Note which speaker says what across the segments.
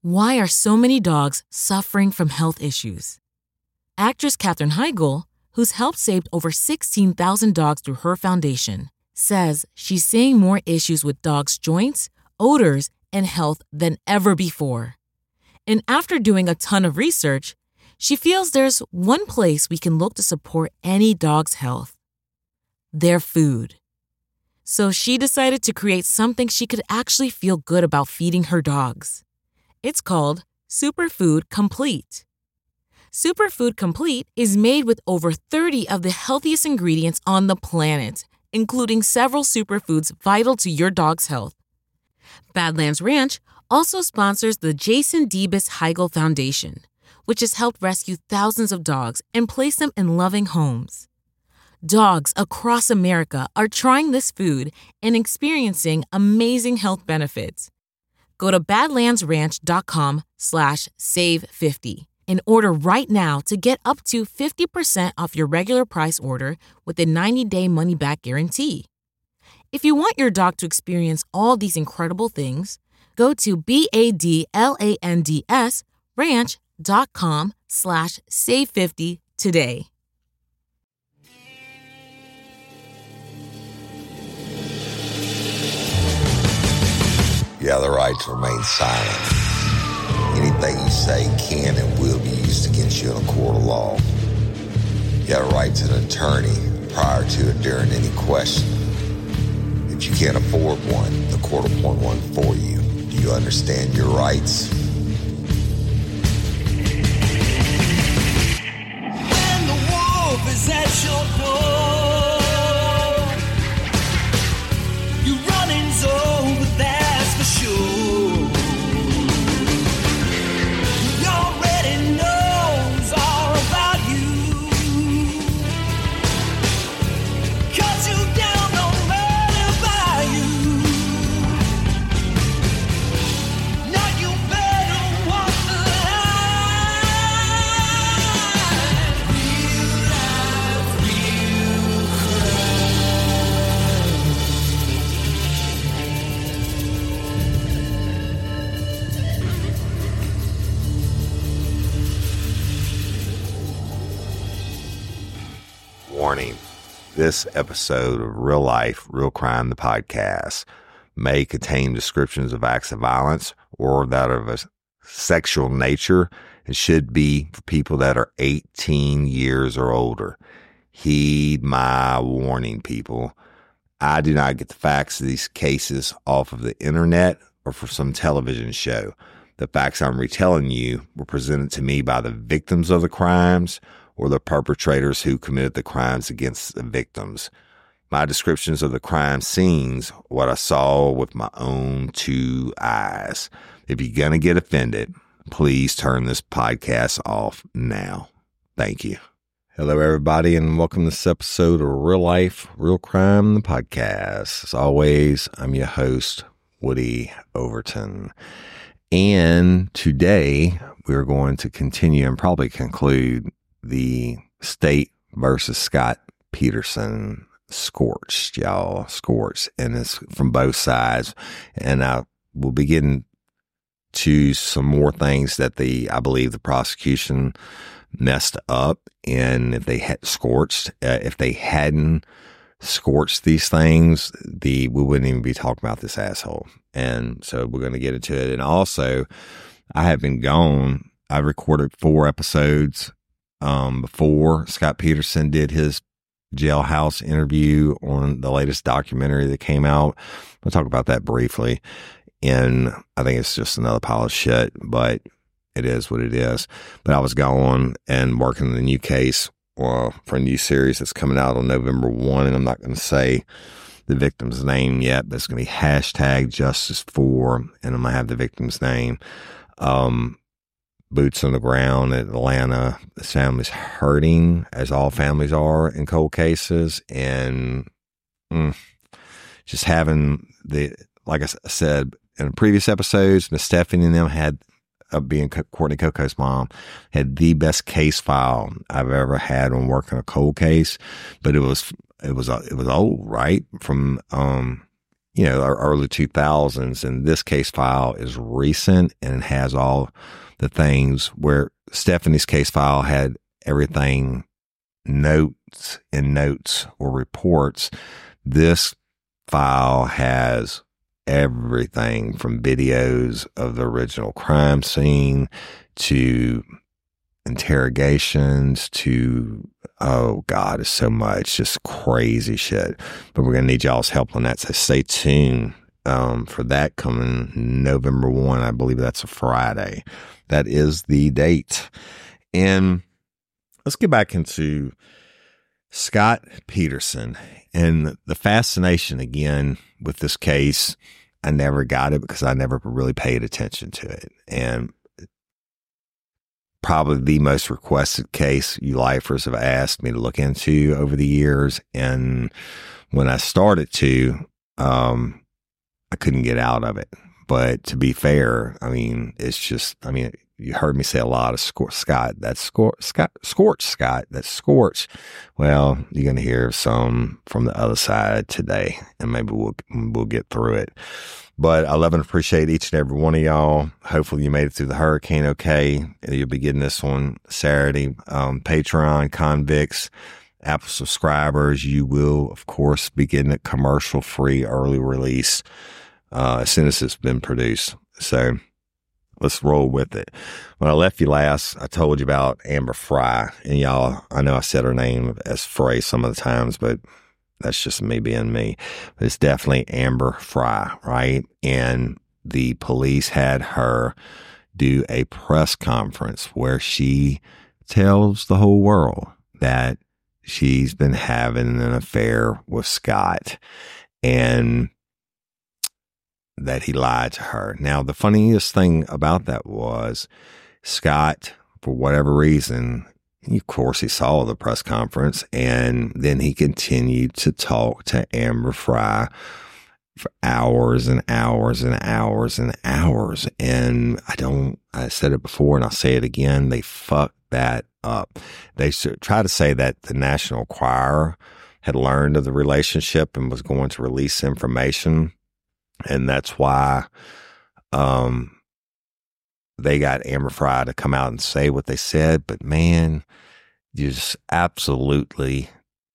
Speaker 1: Why are so many dogs suffering from health issues? Actress Katherine Heigl, who's helped save over 16,000 dogs through her foundation, says she's seeing more issues with dogs' joints, odors, and health than ever before. And after doing a ton of research, she feels there's one place we can look to support any dog's health: their food. So she decided to create something she could actually feel good about feeding her dogs. It's called Superfood Complete. Superfood Complete is made with over 30 of the healthiest ingredients on the planet, including several superfoods vital to your dog's health. Badlands Ranch also sponsors the Jason Debus Heigl Foundation, which has helped rescue thousands of dogs and place them in loving homes. Dogs across America are trying this food and experiencing amazing health benefits. Go to badlandsranch.com/save50 and order right now to get up to 50% off your regular price order with a 90-day money-back guarantee. If you want your dog to experience all these incredible things, go to badlandsranch.com/save50 today.
Speaker 2: You have the right to remain silent. Anything you say can and will be used against you in a court of law. You have a right to an attorney prior to and during any question. If you can't afford one, the court will appoint one for you. Do you understand your rights?
Speaker 3: When the wolf is at your door, you running's over, that's for sure. He already knows all about you. Cut you down, no matter by you. Now you better walk the line. Real life, real
Speaker 2: Warning. This episode of Real Life, Real Crime, the podcast, may contain descriptions of acts of violence or that of a sexual nature and should be for people that are 18 years or older. Heed my warning, people. I do not get the facts of these cases off of the internet or from some television show. The facts I'm retelling you were presented to me by the victims of the crimes or the perpetrators who committed the crimes against the victims. My descriptions of the crime scenes, what I saw with my own two eyes. If you're going to get offended, please turn this podcast off now. Thank you. Hello, everybody, and welcome to this episode of Real Life, Real Crime, the podcast. As always, I'm your host, Woody Overton. And today, we're going to continue and probably conclude the State versus Scott Peterson scorched, y'all. Scorched. And it's from both sides. And I will be getting to some more things that I believe the prosecution messed up. And if they had scorched, if they hadn't scorched these things, we wouldn't even be talking about this asshole. And so we're going to get into it. And also, I have been gone. I recorded 4 episodes before Scott Peterson did his jailhouse interview on the latest documentary that came out. We'll talk about that briefly. And I think it's just another pile of shit, but it is what it is. But I was going and working on the new case for a new series that's coming out on November 1. And I'm not going to say the victim's name yet, but it's going to be #Justice4. And I'm going to have the victim's name. Boots on the ground in Atlanta. This family's hurting, as all families are in cold cases. And just having like I said in previous episodes, Miss Stephanie and them had, being Courtney Coco's mom, had the best case file I've ever had on working a cold case. But it was old, right? From early 2000s. And this case file is recent and it has all the things where Stephanie's case file had everything notes or reports. This file has everything from videos of the original crime scene to interrogations to, oh God, it's so much, just crazy shit. But we're going to need y'all's help on that. So stay tuned for that coming November 1. I believe that's a Friday. That is the date. And let's get back into Scott Peterson and the fascination again with this case. I never got it because I never really paid attention to it. And probably the most requested case you lifers have asked me to look into over the years. And when I started to, I couldn't get out of it. But to be fair, I mean, it's just, I mean, you heard me say a lot of Scott. That's Scorch Scott. That's Scorch. Well, you're going to hear some from the other side today, and maybe we'll get through it. But I love and appreciate each and every one of y'all. Hopefully you made it through the hurricane okay. You'll be getting this one Saturday. Patreon convicts, Apple subscribers, you will, of course, be getting a commercial-free early release as soon as it's been produced. So let's roll with it. When I left you last, I told you about Amber Frey. And y'all, I know I said her name as Frey some of the times, but that's just me being me. But it's definitely Amber Frey, right? And the police had her do a press conference where she tells the whole world that she's been having an affair with Scott and that he lied to her. Now, the funniest thing about that was Scott, for whatever reason, of course, he saw the press conference, and then he continued to talk to Amber Frey for hours and hours and hours and hours. And I said it before and I'll say it again, they fucked that up. They try to say that the National Enquirer had learned of the relationship and was going to release information. And that's why they got Amber Frey to come out and say what they said. But man, you just absolutely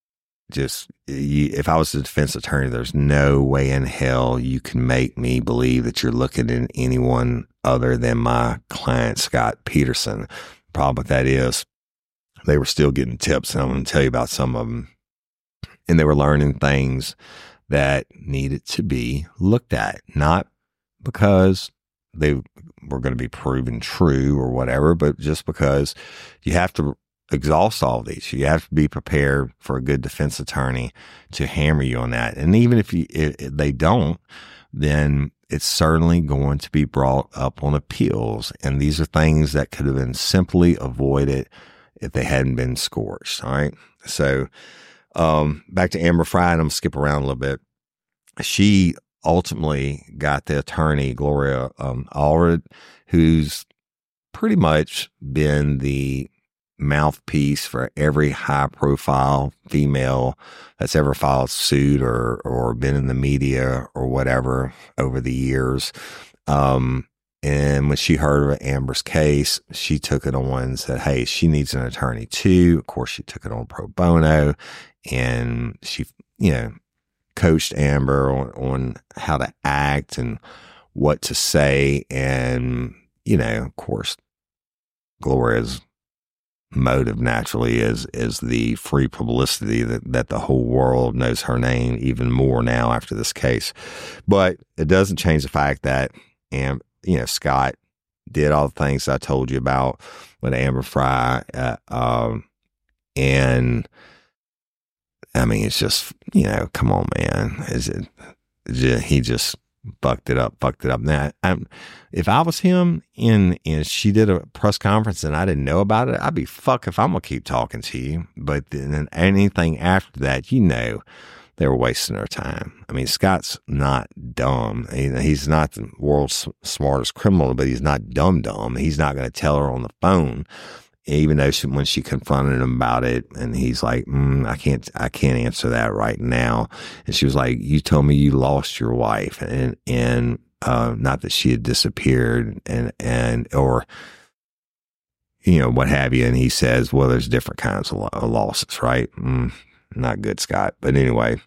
Speaker 2: if I was a defense attorney, there's no way in hell you can make me believe that you're looking at anyone other than my client, Scott Peterson. The problem with that is they were still getting tips, and I'm going to tell you about some of them. And they were learning things that needed to be looked at, not because they were going to be proven true or whatever, but just because you have to exhaust all these. You have to be prepared for a good defense attorney to hammer you on that. And even if they don't, then it's certainly going to be brought up on appeals. And these are things that could have been simply avoided if they hadn't been scorched. All right. So, back to Amber Frey, and I'm going to skip around a little bit. She ultimately got the attorney, Gloria Allred, who's pretty much been the mouthpiece for every high profile female that's ever filed suit or been in the media or whatever over the years. And when she heard of Amber's case, she took it on and said, hey, she needs an attorney too. Of course, she took it on pro bono, and she, coached Amber on how to act and what to say. And, of course, Gloria's motive naturally is the free publicity that the whole world knows her name even more now after this case. But it doesn't change the fact that, Scott did all the things I told you about with Amber Frey. And I mean, it's just, come on, man. He just fucked it up. Now, if I was him and she did a press conference and I didn't know about it, I'd be fuck if I'm going to keep talking to you. But then anything after that, they were wasting their time. I mean, Scott's not dumb. He's not the world's smartest criminal, but he's not dumb. He's not going to tell her on the phone even though when she confronted him about it, and he's like, I can't answer that right now. And she was like, you told me you lost your wife, and not that she had disappeared and or, what have you. And he says, well, there's different kinds of losses, right? Not good, Scott. But anyway,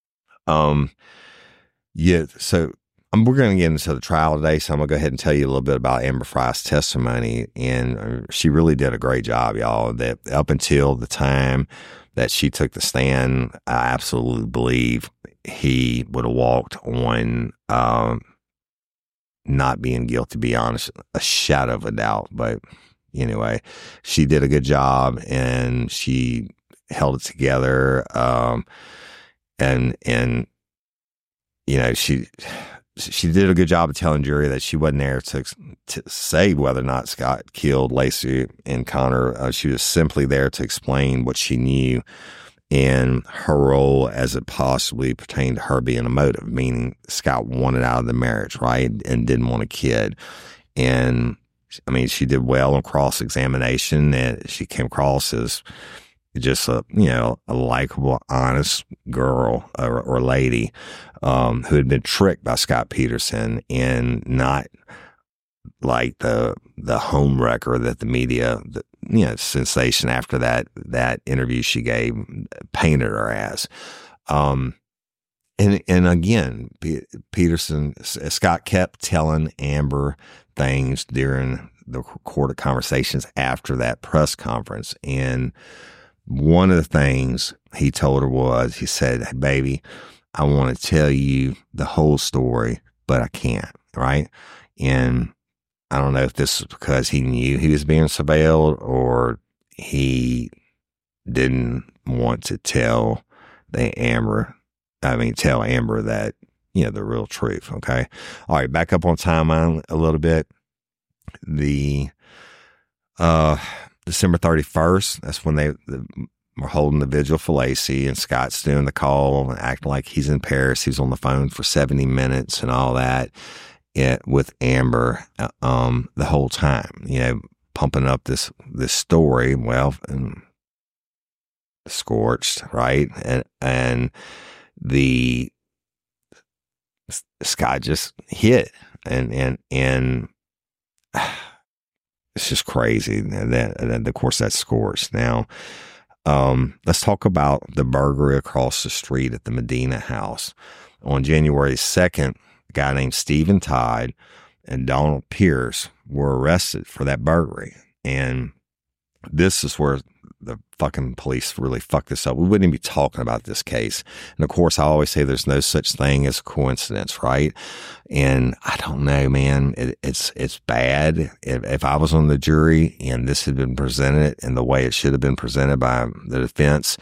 Speaker 2: yeah, so we're going to get into the trial today, so I'm going to go ahead and tell you a little bit about Amber Frey's testimony, and she really did a great job, y'all. That up until the time that she took the stand, I absolutely believe he would have walked on not being guilty, to be honest, a shadow of a doubt. But anyway, she did a good job, and she held it together, and she did a good job of telling jury that she wasn't there to say whether or not Scott killed Laci and Conner. She was simply there to explain what she knew and her role as it possibly pertained to her being a motive, meaning Scott wanted out of the marriage, right, and didn't want a kid. And I mean, she did well on cross-examination, and she came across as just a likable, honest girl or lady who had been tricked by Scott Peterson, and not like the homewrecker that the media, sensation after that interview she gave painted her as. And again, Scott kept telling Amber things during the recorded conversations after that press conference, and one of the things he told her was, he said, hey, baby, I want to tell you the whole story, but I can't, right? And I don't know if this is because he knew he was being surveilled, or he didn't want to tell Amber that, the real truth, okay? All right, back up on timeline a little bit. The December 31st, that's when they were holding the vigil for Laci, and Scott's doing the call and acting like he's in Paris. He's on the phone for 70 minutes and all that with Amber the whole time, pumping up this story. Well, and scorched, right? And the Scott just hit, and it's just crazy that of course that's scorched. Now, let's talk about the burglary across the street at the Medina house. On January 2nd, a guy named Stephen Todd and Donald Pierce were arrested for that burglary. And this is where the fucking police really fucked this up. We wouldn't even be talking about this case. And of course, I always say there's no such thing as coincidence, right? And I don't know, man. It's bad. If I was on the jury and this had been presented in the way it should have been presented by the defense,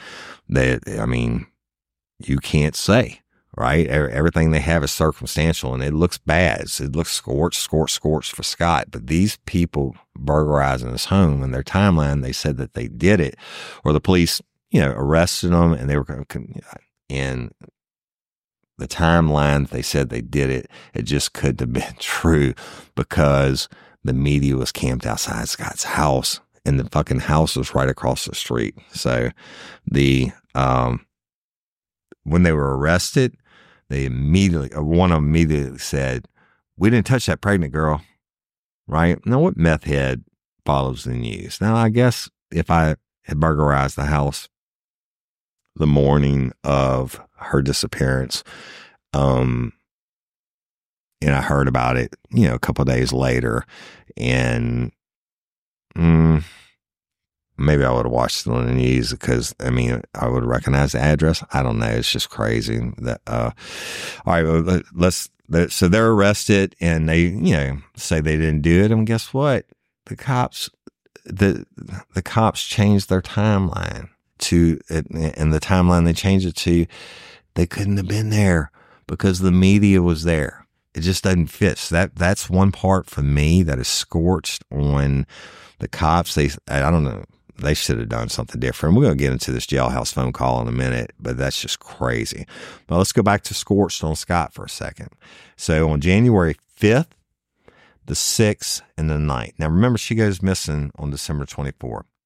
Speaker 2: you can't say. Right? Everything they have is circumstantial, and it looks bad. It looks scorched for Scott. But these people burglarizing his home, in their timeline, they said that they did it, or the police, arrested them, and they were, and the timeline they said they did it. It just couldn't have been true, because the media was camped outside Scott's house, and the fucking house was right across the street. So when they were arrested, one of them immediately said, we didn't touch that pregnant girl, right? Now, what meth head follows the news? Now, I guess if I had burglarized the house the morning of her disappearance, and I heard about it, a couple of days later, and maybe I would have watched it on the news, because I would recognize the address. I don't know. It's just crazy. All right, so they're arrested, and they, say they didn't do it. And guess what? The cops changed their timeline and the timeline they changed it to, they couldn't have been there because the media was there. It just doesn't fit. So that's one part for me that is scorched on the cops. I don't know. They should have done something different. We're going to get into this jailhouse phone call in a minute, but that's just crazy. But let's go back to scorched on Scott for a second. So on January 5th, the 6th, and the 9th. Now remember, she goes missing on December 24th.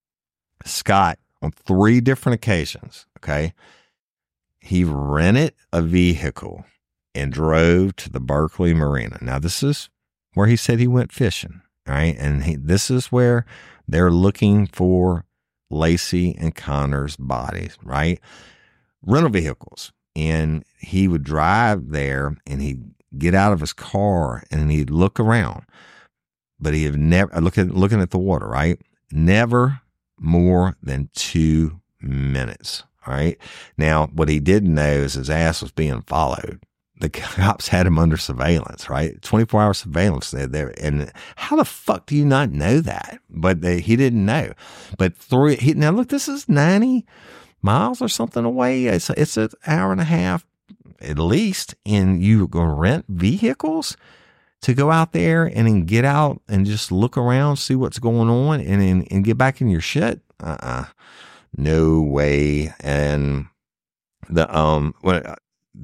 Speaker 2: Scott, on 3 different occasions, okay, he rented a vehicle and drove to the Berkeley Marina. Now, this is where he said he went fishing, right? And this is where they're looking for Laci and Conner's bodies, right? Rental vehicles. And he would drive there and he'd get out of his car and he'd look around. But he had never, looking at the water, right? Never more than 2 minutes, all right? Now, what he didn't know is his ass was being followed. The cops had him under surveillance, right? 24-hour surveillance there. And how the fuck do you not know that? But he didn't know. But now look, this is 90 miles or something away. It's an hour and a half at least. And you go rent vehicles to go out there and then get out and just look around, see what's going on, and get back in your shit. No way. And the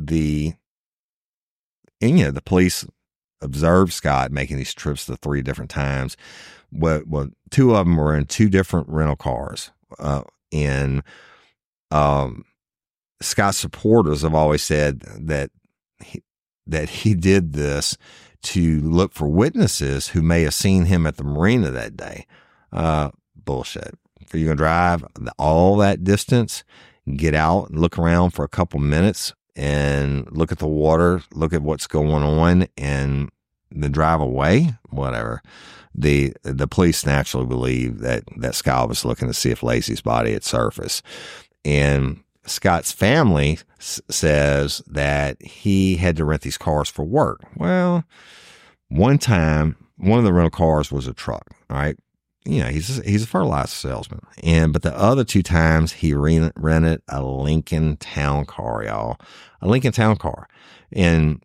Speaker 2: police observed Scott making these trips to 3 different times. Well, 2 of them were in 2 different rental cars. And Scott's supporters have always said that he did this to look for witnesses who may have seen him at the marina that day. Bullshit. If you're going to drive all that distance, get out and look around for a couple minutes and look at the water, look at what's going on, and then drive away, whatever. The police naturally believe that Scott was looking to see if Laci's body had surfaced. And Scott's family says that he had to rent these cars for work. Well, one time, one of the rental cars was a truck, all right? He's a fertilizer salesman. But the other 2 times he rented a Lincoln Town Car, y'all. A Lincoln Town Car. And,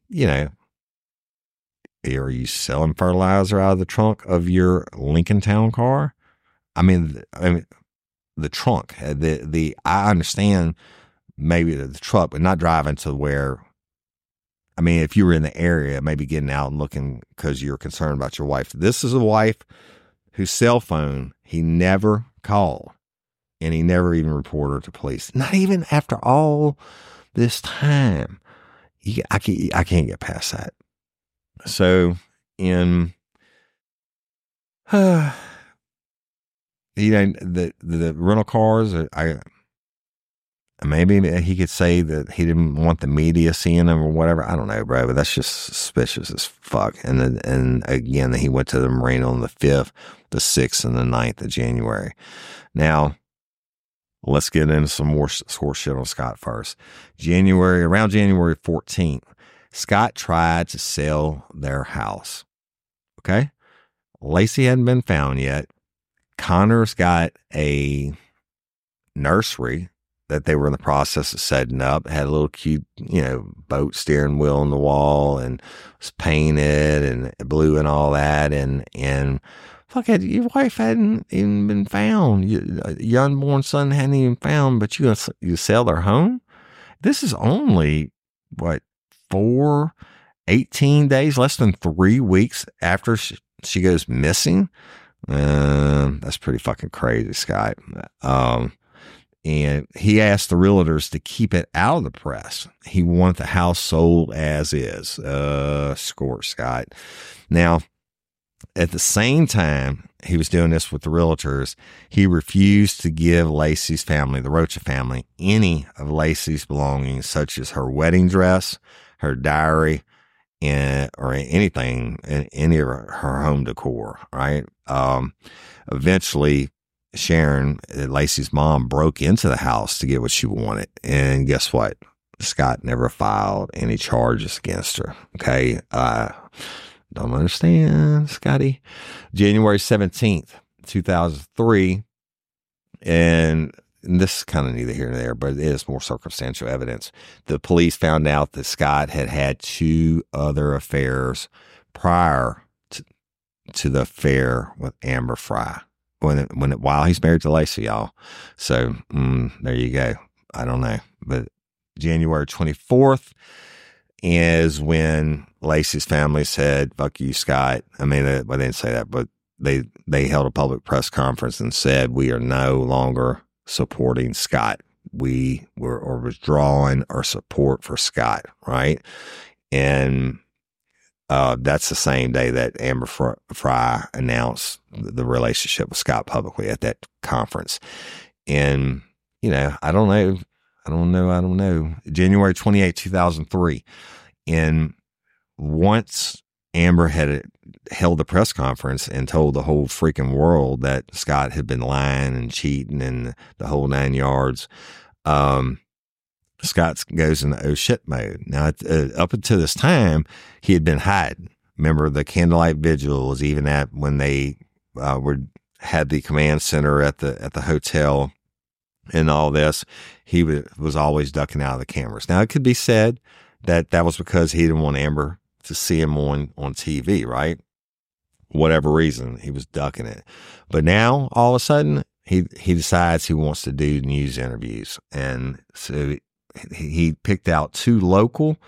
Speaker 2: are you selling fertilizer out of the trunk of your Lincoln Town Car? I mean, the trunk, I understand maybe the truck, but not driving to where, if you were in the area, maybe getting out and looking because you're concerned about your wife. This is a wife whose cell phone he never called, and he never even reported to police. Not even after all this time. I can't get past that. So the rental cars, maybe he could say that he didn't want the media seeing them or whatever. I don't know, bro, but that's just suspicious as fuck. And again, he went to the marina on the 5th, the 6th, and the 9th of January. Now, let's get into some more horse shit on Scott first. Around January 14th, Scott tried to sell their house. Okay? Laci hadn't been found yet. Conner's got a nursery that they were in the process of setting up. It had a little cute, boat steering wheel on the wall and was painted and blue and all that. And fuck it, your wife hadn't even been found. Your unborn son hadn't even found, but you sell their home? This is only, 18 days, less than 3 weeks after she goes missing. That's pretty fucking crazy, Scott. And he asked the realtors to keep it out of the press. He wanted the house sold as is. Score, Scott. Now, at the same time he was doing this with the realtors, he refused to give Laci's family, the Rocha family, any of Laci's belongings, such as her wedding dress, her diary, or anything, any of her home decor, right? Eventually, Sharon, Laci's mom, broke into the house to get what she wanted. And guess what? Scott never filed any charges against her. Okay. Don't understand, Scotty. January 17th, 2003. And this is kind of neither here nor there, but it is more circumstantial evidence. The police found out that Scott had 2 other affairs prior to the affair with Amber Frey. While he's married to Laci, y'all. So, there you go. I don't know. But January 24th is when Laci's family said, fuck you, Scott. They didn't say that, but they held a public press conference and said, we are no longer supporting Scott. We were withdrawing our support for Scott, right? And that's the same day that Amber Frey announced the relationship with Scott publicly at that conference. And, I don't know. January 28, 2003. And once Amber had held the press conference and told the whole freaking world that Scott had been lying and cheating and the whole 9 yards, Scott goes into oh shit mode. Now, up until this time, he had been hiding. Remember, the candlelight vigil was even at when they had the command center at the hotel and all this. He was always ducking out of the cameras. Now, it could be said that was because he didn't want Amber to see him on TV, right? Whatever reason, he was ducking it. But now, all of a sudden, he decides he wants to do news interviews. And so he picked out 2 local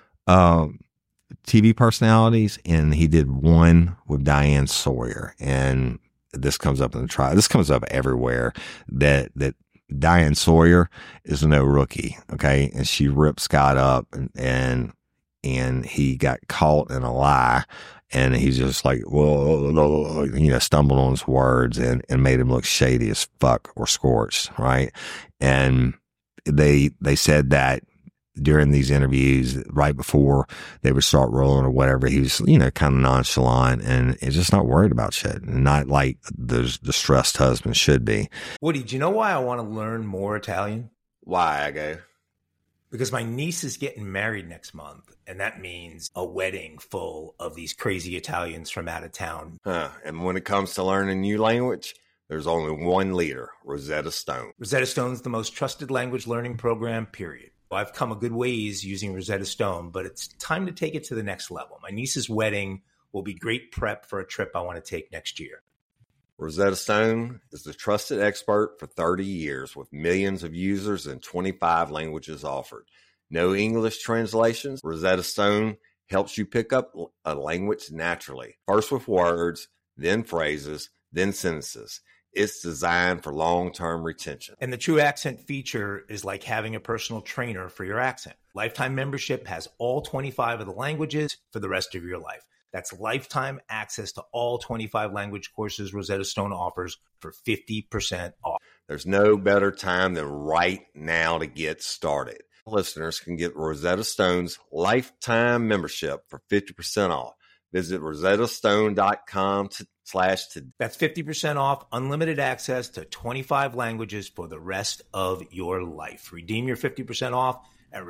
Speaker 2: TV personalities, and he did one with Diane Sawyer. And this comes up in the trial. This comes up everywhere that Diane Sawyer is no rookie, okay? And she ripped Scott up, and he got caught in a lie, and he's just like, whoa, stumbled on his words and made him look shady as fuck or scorched, right? And they said that during these interviews, right before they would start rolling or whatever, he was, kind of nonchalant and is just not worried about shit, and not like the distressed husband should be.
Speaker 4: Woody, do you know why I want to learn more Italian?
Speaker 2: Why, I go?
Speaker 4: Because my niece is getting married next month, and that means a wedding full of these crazy Italians from out of town.
Speaker 2: And when it comes to learning a new language, there's only one leader, Rosetta Stone.
Speaker 4: Rosetta Stone is the most trusted language learning program, period. I've come a good ways using Rosetta Stone, but it's time to take it to the next level. My niece's wedding will be great prep for a trip I want to take next year.
Speaker 2: Rosetta Stone is the trusted expert for 30 years with millions of users and 25 languages offered. No English translations. Rosetta Stone helps you pick up a language naturally. First with words, then phrases, then sentences. It's designed for long-term retention.
Speaker 4: And the True Accent feature is like having a personal trainer for your accent. Lifetime membership has all 25 of the languages for the rest of your life. That's lifetime access to all 25 language courses Rosetta Stone offers for 50% off.
Speaker 2: There's no better time than right now to get started. Listeners can get Rosetta Stone's lifetime membership for 50% off. Visit rosettastone.com That's
Speaker 4: 50% off, unlimited access to 25 languages for the rest of your life. Redeem your 50% off at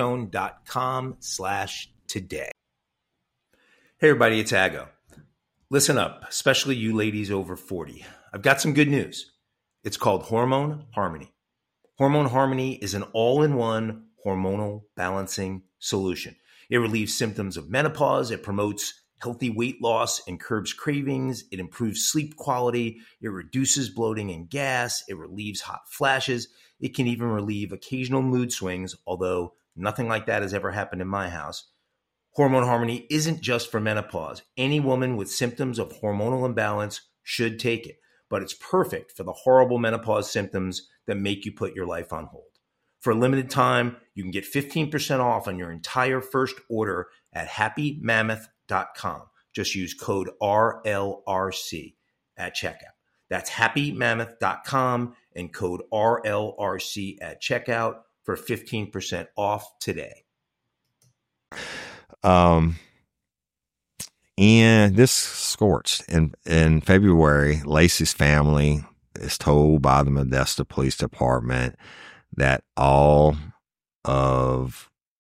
Speaker 4: rosettastone.com/today. Hey everybody, it's Aggo. Listen up, especially you ladies over 40. I've got some good news. It's called Hormone Harmony. Hormone Harmony is an all-in-one hormonal balancing solution. It relieves symptoms of menopause. It promotes healthy weight loss and curbs cravings. It improves sleep quality. It reduces bloating and gas. It relieves hot flashes. It can even relieve occasional mood swings, although nothing like that has ever happened in my house. Hormone Harmony isn't just for menopause. Any woman with symptoms of hormonal imbalance should take it, but it's perfect for the horrible menopause symptoms that make you put your life on hold. For a limited time, you can get 15% off on your entire first order at happymammoth.com. Just use code RLRC at checkout. That's happymammoth.com and code RLRC at checkout for 15% off today.
Speaker 2: And this scorched in February. Lacey's family is told by the Modesto Police Department that all the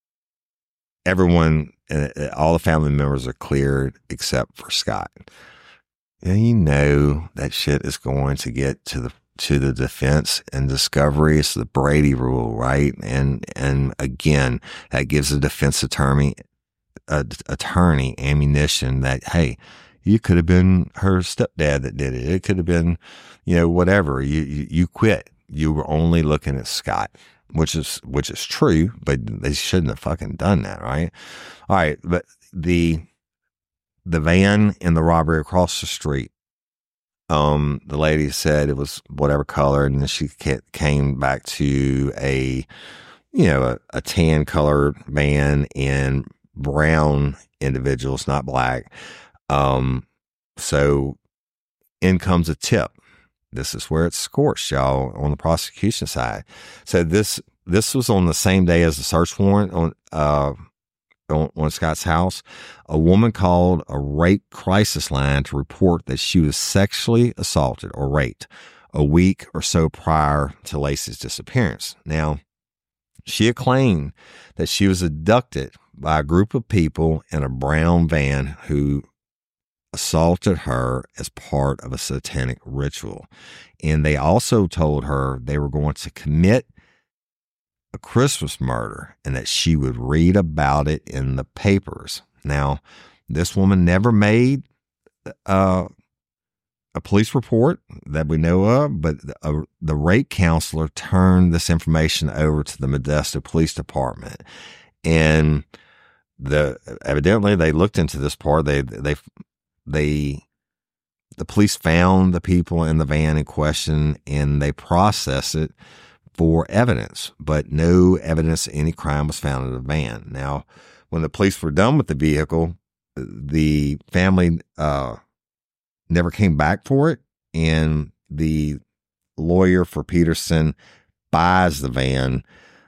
Speaker 2: family members are cleared except for Scott. And you know that shit is going to get to the defense and discovery. It's the Brady rule, right? And again, that gives the defense attorney ammunition that, hey, you could have been her stepdad that did it. It could have been, whatever. You quit. You were only looking at Scott, which is true, but they shouldn't have fucking done that, right? All right, but the van in the robbery across the street, The lady said it was whatever color, and then she came back to a tan colored van and brown individuals, not black. So in comes a tip. This is where it's scorched, y'all, on the prosecution side. So this was on the same day as the search warrant on Scott's house. A woman called a rape crisis line to report that she was sexually assaulted or raped a week or so prior to Laci's disappearance. Now, she had claimed that she was abducted by a group of people in a brown van who assaulted her as part of a satanic ritual. And they also told her they were going to commit a Christmas murder and that she would read about it in the papers. Now, this woman never made a police report that we know of, but the rape counselor turned this information over to the Modesto Police Department. And evidently they looked into this part. The police found the people in the van in question and they processed it for evidence, but no evidence of any crime was found in the van. Now, when the police were done with the vehicle, the family never came back for it, and the lawyer for Peterson buys the van,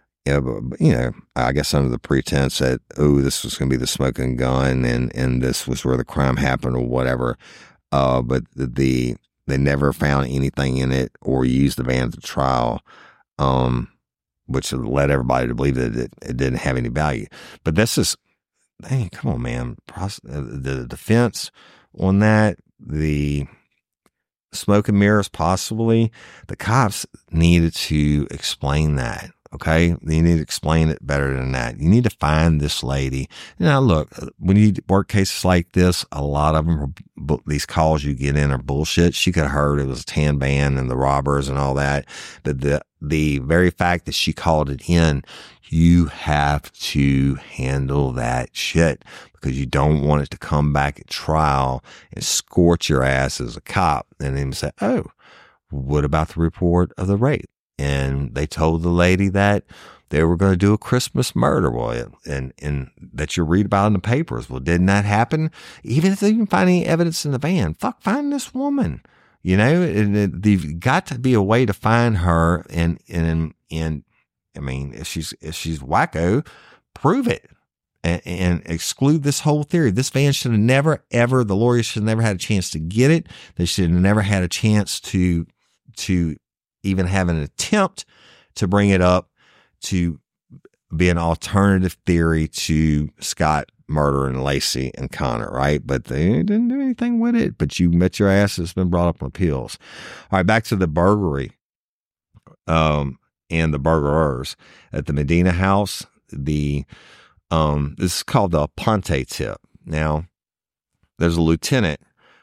Speaker 2: I guess under the pretense that, this was going to be the smoking gun and this was where the crime happened or whatever. But they never found anything in it or used the van at the trial, which led everybody to believe that it didn't have any value. But this is, dang, come on, man. The defense on that, the smoke and mirrors, possibly, the cops needed to explain that. Okay. You need to explain it better than that. You need to find this lady. Now, look, when you work cases like this, a lot of them, these calls you get in are bullshit. She could have heard it was a tan van and the robbers and all that. But the very fact that she called it in, you have to handle that shit because you don't want it to come back at trial and scorch your ass as a cop and then say, oh, what about the report of the rape? And they told the lady that they were going to do a Christmas murder, and that you read about in the papers. Well, didn't that happen? Even if they didn't find any evidence in the van, find this woman. And they've got to be a way to find her. And I mean, if she's wacko, prove it and exclude this whole theory. This van should have never, ever, the lawyer should have never had a chance to get it. They should have never had a chance to even have an attempt to bring it up to be an alternative theory to Scott murdering Laci and Connor, right? But they didn't do anything with it. But you bet your ass it's been brought up on appeals. All right, back to the burglary and the burglars at the Medina house. This is called the Aponte tip. Now, there's a lieutenant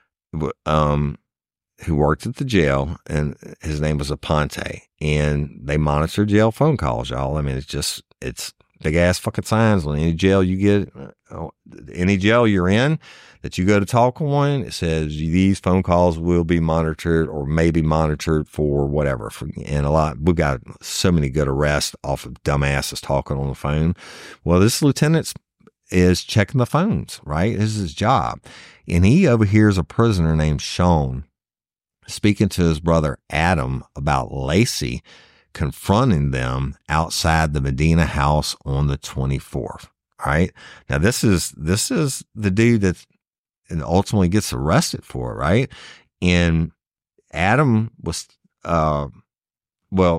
Speaker 2: who worked at the jail, and his name was Aponte, and they monitor jail phone calls, y'all. I mean, it's big ass fucking signs on any jail you get, any jail you're in that you go to talk on. It says these phone calls will be monitored or may be monitored for whatever. And we've got so many good arrests off of dumbasses talking on the phone. Well, this lieutenant is checking the phones, right? This is his job. And he overhears a prisoner named Sean speaking to his brother Adam about Laci confronting them outside the Medina house on the 24th. All right. Now this is the dude that ultimately gets arrested for it, right? And Adam was, when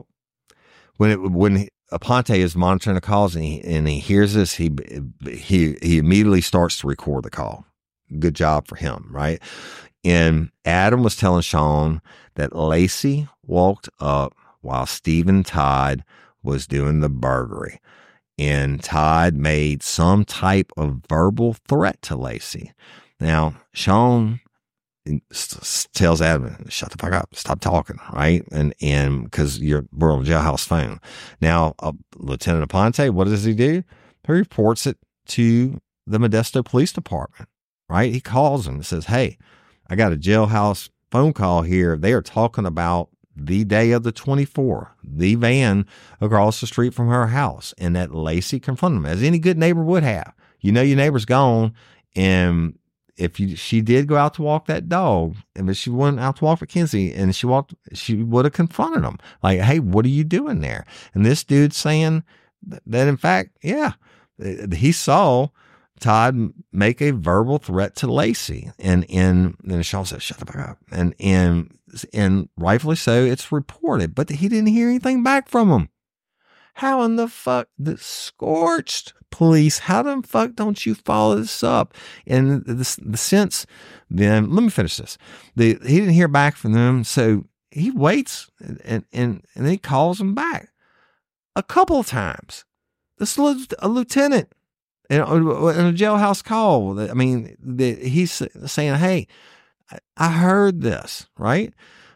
Speaker 2: Aponte is monitoring the calls and he hears this, he immediately starts to record the call. Good job for him, right? And Adam was telling Sean that Laci walked up while Stephen Todd was doing the burglary. And Todd made some type of verbal threat to Laci. Now, Sean tells Adam, shut the fuck up, stop talking, right? And because we're on the jailhouse phone. Now, Lieutenant Aponte, what does he do? He reports it to the Modesto Police Department, right? He calls him and says, hey, I got a jailhouse phone call here. They are talking about the day of the 24th, the van across the street from her house, and that Lacey confronted him, as any good neighbor would have. You know, your neighbor's gone, and if she did go out to walk that dog, and if she went out to walk with Kinsey, and she would have confronted him, like, hey, what are you doing there? And this dude's saying that, in fact, yeah, he saw Todd make a verbal threat to Lacey, and then Sean said, "Shut the fuck up," and rightfully so, it's reported, but he didn't hear anything back from him. How in the fuck, the scorched police, how the fuck don't you follow this up? And the sense, then, let me finish this. He didn't hear back from them, so he waits and then he calls them back a couple of times. This is a lieutenant in a jailhouse call. I mean, he's saying, hey, I heard this, right?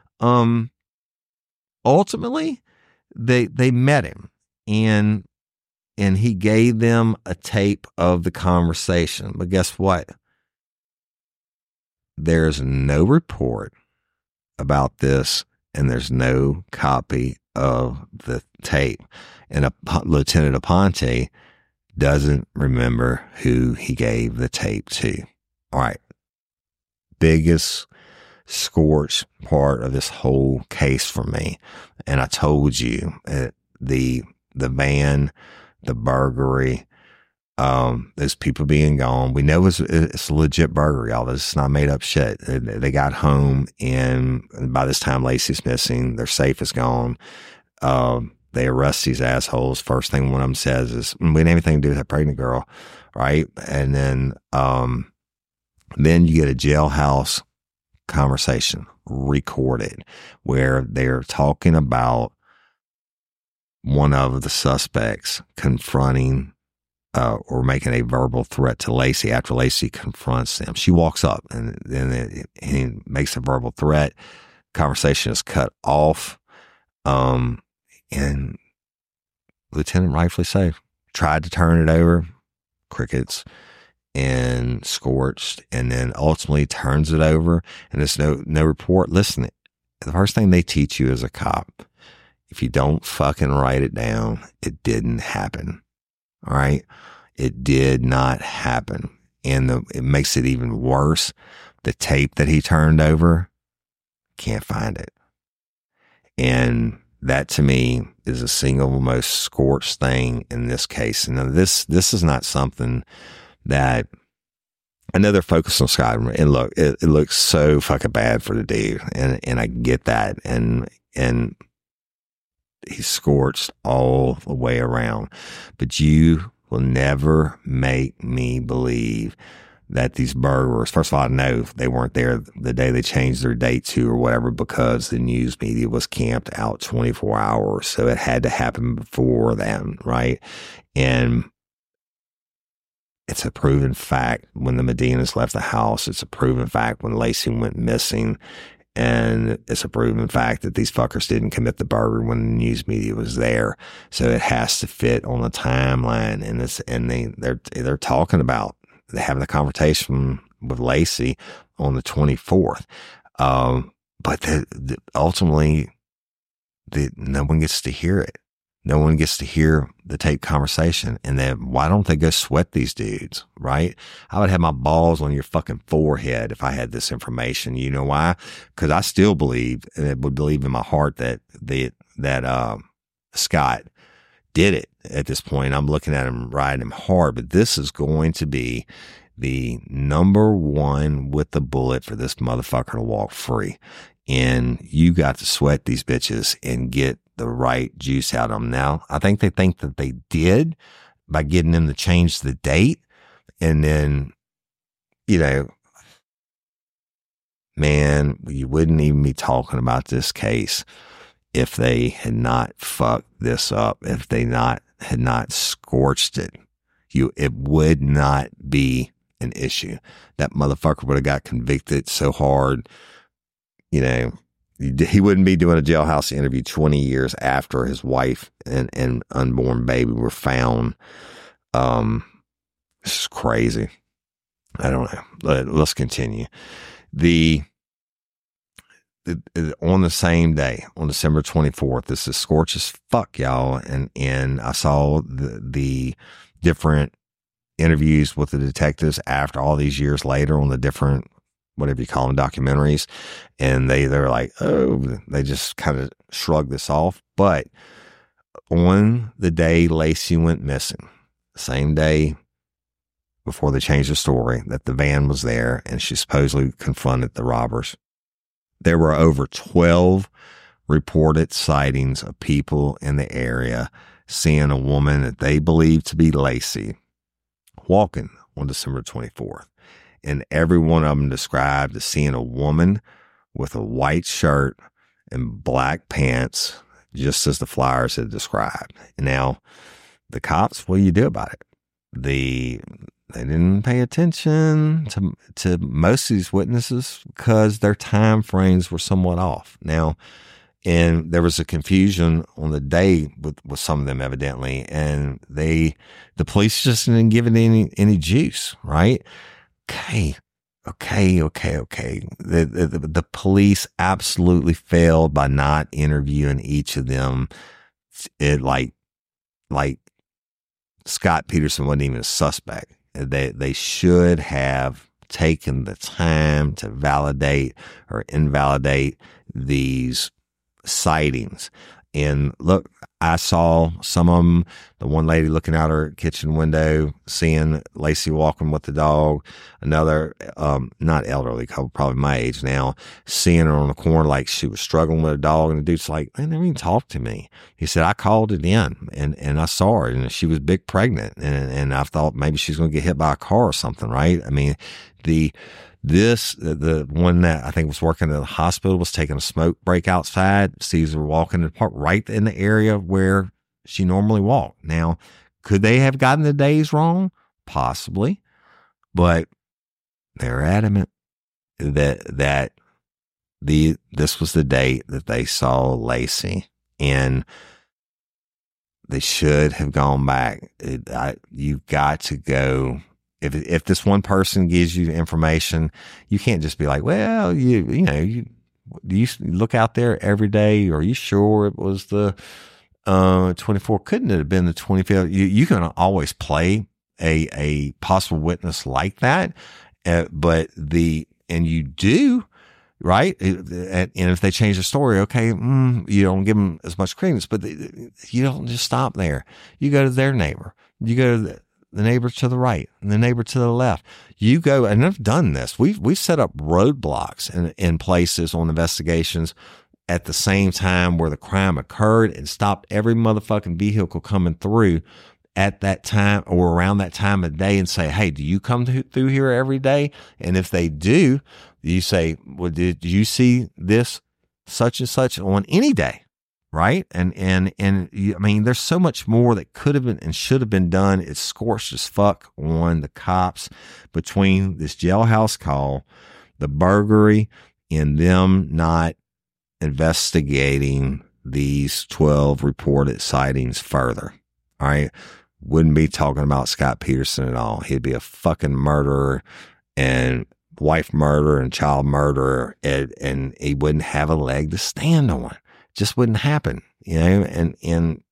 Speaker 2: Ultimately, they met him, and he gave them a tape of the conversation. But guess what? There's no report about this, and there's no copy of the tape. And Lieutenant Aponte doesn't remember who he gave the tape to. All right. Biggest scorch part of this whole case for me. And I told you, the van, the burglary, those people being gone. We know it's a legit burglary. All this is not made up shit. They got home, and by this time Lacey's missing. Their safe is gone. They arrest these assholes. First thing one of them says is, we didn't have anything to do with that pregnant girl, right? And then you get a jailhouse conversation recorded where they're talking about one of the suspects confronting or making a verbal threat to Lacey after Lacey confronts them. She walks up, and then he makes a verbal threat. Conversation is cut off. And Lieutenant, rightfully so, tried to turn it over, crickets, and scorched, and then ultimately turns it over, and there's no report. Listen, the first thing they teach you as a cop, if you don't fucking write it down, it didn't happen. All right? It did not happen. And it makes it even worse. The tape that he turned over, can't find it. And that, to me, is the single most scorched thing in this case. And this is not something that, I know they're focused on Scott, and look, it looks so fucking bad for the dude, and I get that, and he's scorched all the way around. But you will never make me believe that these burglars, first of all, I know they weren't there the day they changed their date to or whatever, because the news media was camped out 24 hours. So it had to happen before then, right? And it's a proven fact when the Medinas left the house. It's a proven fact when Lacey went missing. And it's a proven fact that these fuckers didn't commit the burglary when the news media was there. So it has to fit on the timeline. And they're talking about, they're having a conversation with Lacey on the 24th. But ultimately, no one gets to hear it. No one gets to hear the tape conversation. And then why don't they go sweat these dudes, right? I would have my balls on your fucking forehead if I had this information. You know why? Because I still believe, and would believe in my heart, that Scott did it at this point. I'm looking at him, riding him hard, but this is going to be the number one with the bullet for this motherfucker to walk free. And you got to sweat these bitches and get the right juice out of them. Now, I think that they did by getting them to change the date. And then, you know, man, you wouldn't even be talking about this case if they had not fucked this up, if they had not scorched it. It would not be an issue. That motherfucker would have got convicted so hard, you know, he wouldn't be doing a jailhouse interview 20 years after his wife and unborn baby were found. This is crazy. I don't know. Let's continue. on the same day, on December 24th, this is scorch as fuck, y'all. And I saw the different interviews with the detectives after all these years later on the different, whatever you call them, documentaries. And they're like, oh, they just kind of shrugged this off. But on the day Laci went missing, same day before they changed the story, that the van was there and she supposedly confronted the robbers, there were over 12 reported sightings of people in the area seeing a woman that they believed to be Laci walking on December 24th. And every one of them described as seeing a woman with a white shirt and black pants, just as the flyers had described. Now, the cops, what do you do about it? They didn't pay attention to most of these witnesses because their time frames were somewhat off. Now, and there was a confusion on the day with some of them evidently, and the police just didn't give it any juice, right? Okay. The police absolutely failed by not interviewing each of them. It like Scott Peterson wasn't even a suspect. They should have taken the time to validate or invalidate these sightings. And look, I saw some of them, the one lady looking out her kitchen window, seeing Laci walking with the dog, another, not elderly couple, probably my age now, seeing her on the corner like she was struggling with a dog. And the dude's like, they never even talked to me. He said, I called it in and I saw her and she was big pregnant. And I thought maybe she's going to get hit by a car or something, right? I mean, the one that I think was working at the hospital was taking a smoke break outside, sees her walking in the park right in the area where she normally walked. Now, could they have gotten the days wrong? Possibly, but they're adamant that this was the date that they saw Laci, and they should have gone back. You've got to go. If this one person gives you information, you can't just be like, well, you look out there every day. Are you sure it was the 24? Couldn't it have been the 25th? You can always play a possible witness like that, but you do, right? And if they change the story, okay, you don't give them as much credence, but you don't just stop there. You go to their neighbor. You go to the neighbor to the right and the neighbor to the left. You go, and I've done this. We've set up roadblocks in places on investigations at the same time where the crime occurred and stopped every motherfucking vehicle coming through at that time or around that time of day and say, hey, do you come through here every day? And if they do, you say, well, did you see this such and such on any day? Right. And I mean, there's so much more that could have been and should have been done. It's scorched as fuck on the cops between this jailhouse call, the burglary, and them not investigating these 12 reported sightings further. All right. Wouldn't be talking about Scott Peterson at all. He'd be a fucking murderer and wife murderer and child murderer, and he wouldn't have a leg to stand on. Just wouldn't happen, and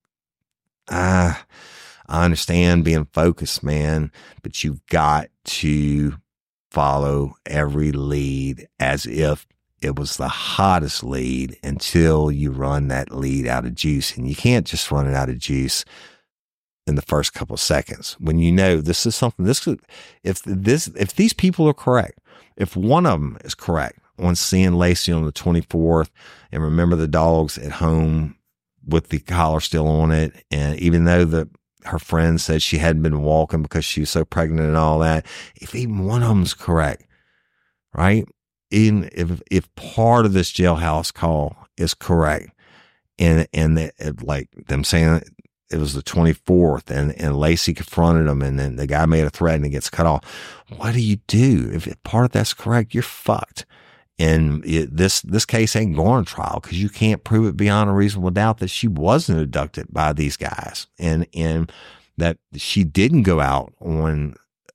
Speaker 2: I understand being focused, man, but you've got to follow every lead as if it was the hottest lead until you run that lead out of juice. And you can't just run it out of juice in the first couple of seconds when you know this is something, if these people are correct, if one of them is correct on seeing Laci on the 24th, and remember the dog's at home with the collar still on it. And even though her friend said she hadn't been walking because she was so pregnant and all that, if even one of them's correct, right? Even if part of this jailhouse call is correct, and like them saying it was the 24th and Laci confronted him and then the guy made a threat and it gets cut off, what do you do? If part of that's correct, you're fucked. And this case ain't going to trial because you can't prove it beyond a reasonable doubt that she wasn't abducted by these guys, and that she didn't go out on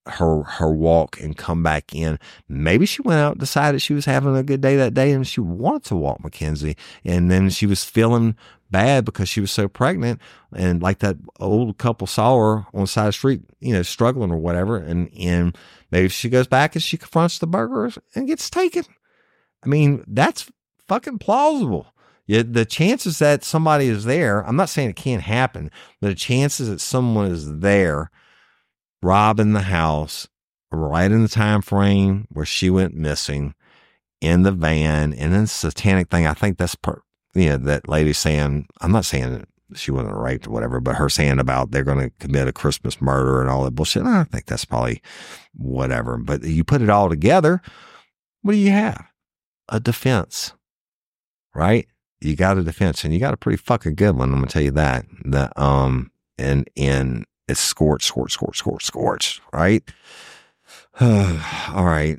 Speaker 2: her walk and come back in. Maybe she went out, decided she was having a good day that day, and she wanted to walk Mackenzie. And then she was feeling bad because she was so pregnant, and like that old couple saw her on the side of the street, struggling or whatever. And maybe she goes back and she confronts the burglars and gets taken. I mean, that's fucking plausible. Yeah, the chances that somebody is there, I'm not saying it can't happen, but the chances that someone is there robbing the house right in the time frame where she went missing in the van, and then satanic thing, I think that's that lady saying, I'm not saying that she wasn't raped or whatever, but her saying about they're going to commit a Christmas murder and all that bullshit. I think that's probably whatever. But you put it all together, what do you have? A defense, right? You got a defense, and you got a pretty fucking good one. I'm gonna tell you that. And it's scorched, right? All right.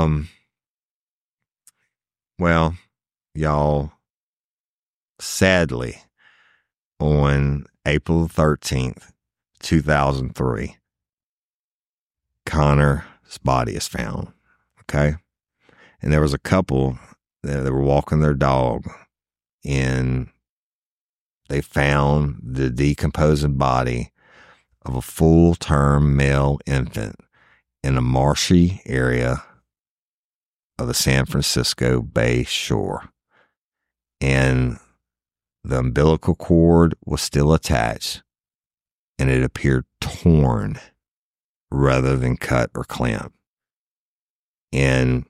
Speaker 2: Well, y'all, sadly, on April 13th, 2003, Connor's body is found. Okay. And there was a couple that were walking their dog, and they found the decomposing body of a full-term male infant in a marshy area of the San Francisco Bay Shore. And the umbilical cord was still attached, and it appeared torn rather than cut or clamped. And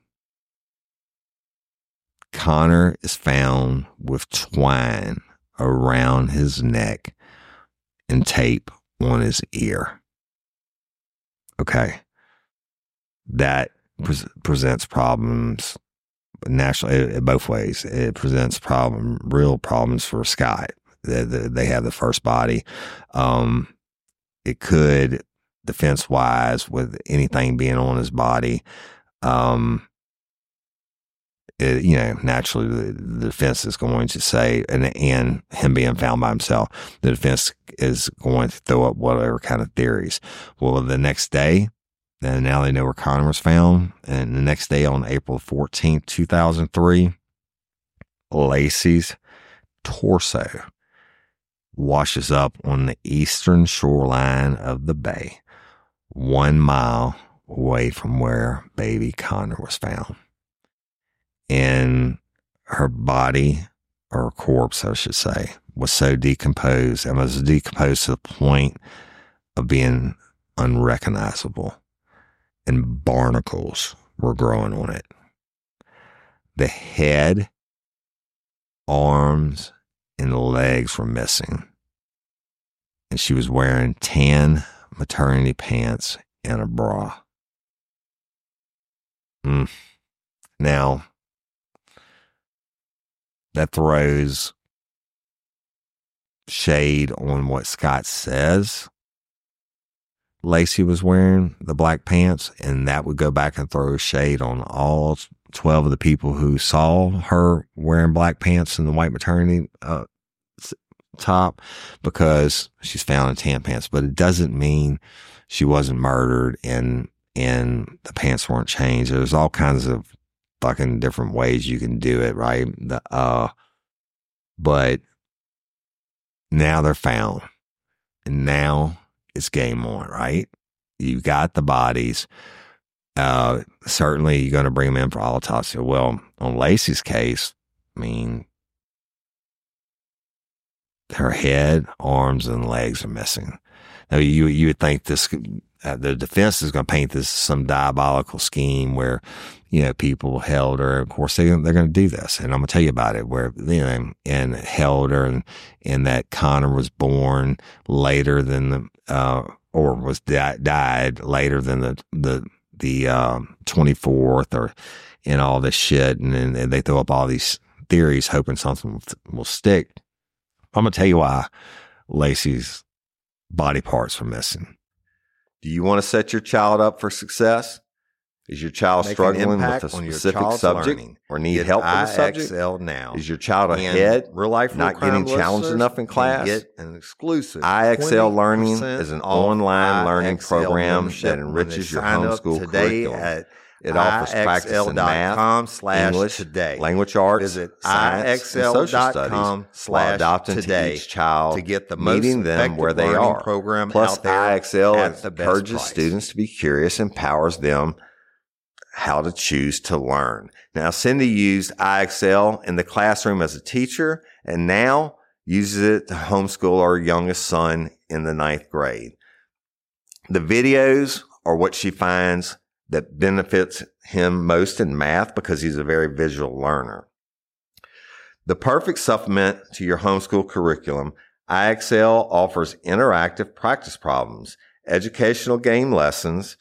Speaker 2: Connor is found with twine around his neck and tape on his ear. Okay. That presents problems nationally, both ways. It presents real problems for Scott. They have the first body. It could, defense-wise, with anything being on his body, naturally the defense is going to say, and him being found by himself, the defense is going to throw up whatever kind of theories. Well, the next day, and now they know where Connor was found, and the next day on April 14th, 2003, Laci's torso washes up on the eastern shoreline of the bay, 1 mile away from where baby Connor was found. And her body, or corpse, I should say, was so decomposed, and was decomposed to the point of being unrecognizable, and barnacles were growing on it. The head, arms, and legs were missing, and she was wearing tan maternity pants and a bra. Now, that throws shade on what Scott says Laci was wearing, the black pants, and that would go back and throw shade on all 12 of the people who saw her wearing black pants and the white maternity top, because she's found in tan pants. But it doesn't mean she wasn't murdered and the pants weren't changed. There's all kinds of fucking different ways you can do it, right? But now they're found, and now it's game on, right? You got the bodies. Certainly you're going to bring them in for autopsy. Well, on Laci's case, I mean, her head, arms, and legs are missing. Now, you would think this, the defense is going to paint this some diabolical scheme where, people held her. Of course, they're going to do this, and I'm going to tell you about it. Where and held her, and that Connor was born later than or was died later than the 24th, and all this shit, and they throw up all these theories, hoping something will stick. I'm going to tell you why Laci's body parts were missing. Do you want to set your child up for success? Is your child struggling with a specific subject or need help with a subject?
Speaker 5: Now.
Speaker 2: Is your child ahead,
Speaker 5: real life,
Speaker 2: not getting challenged enough in class?
Speaker 5: Get an exclusive
Speaker 2: IXL Learning is an online learning program that enriches your homeschool curriculum. It offers practice in math, English, language arts,
Speaker 5: visit
Speaker 2: science, and social studies while adopting to each child,
Speaker 5: to get the most
Speaker 2: meeting them where they are.
Speaker 5: Program
Speaker 2: Plus,
Speaker 5: out there
Speaker 2: IXL encourages students to be curious and empowers them how to choose to learn. Now, Cindy used IXL in the classroom as a teacher and now uses it to homeschool our youngest son in the 9th grade. The videos are what she finds that benefits him most in math because he's a very visual learner. The perfect supplement to your homeschool curriculum, IXL offers interactive practice problems, educational game lessons,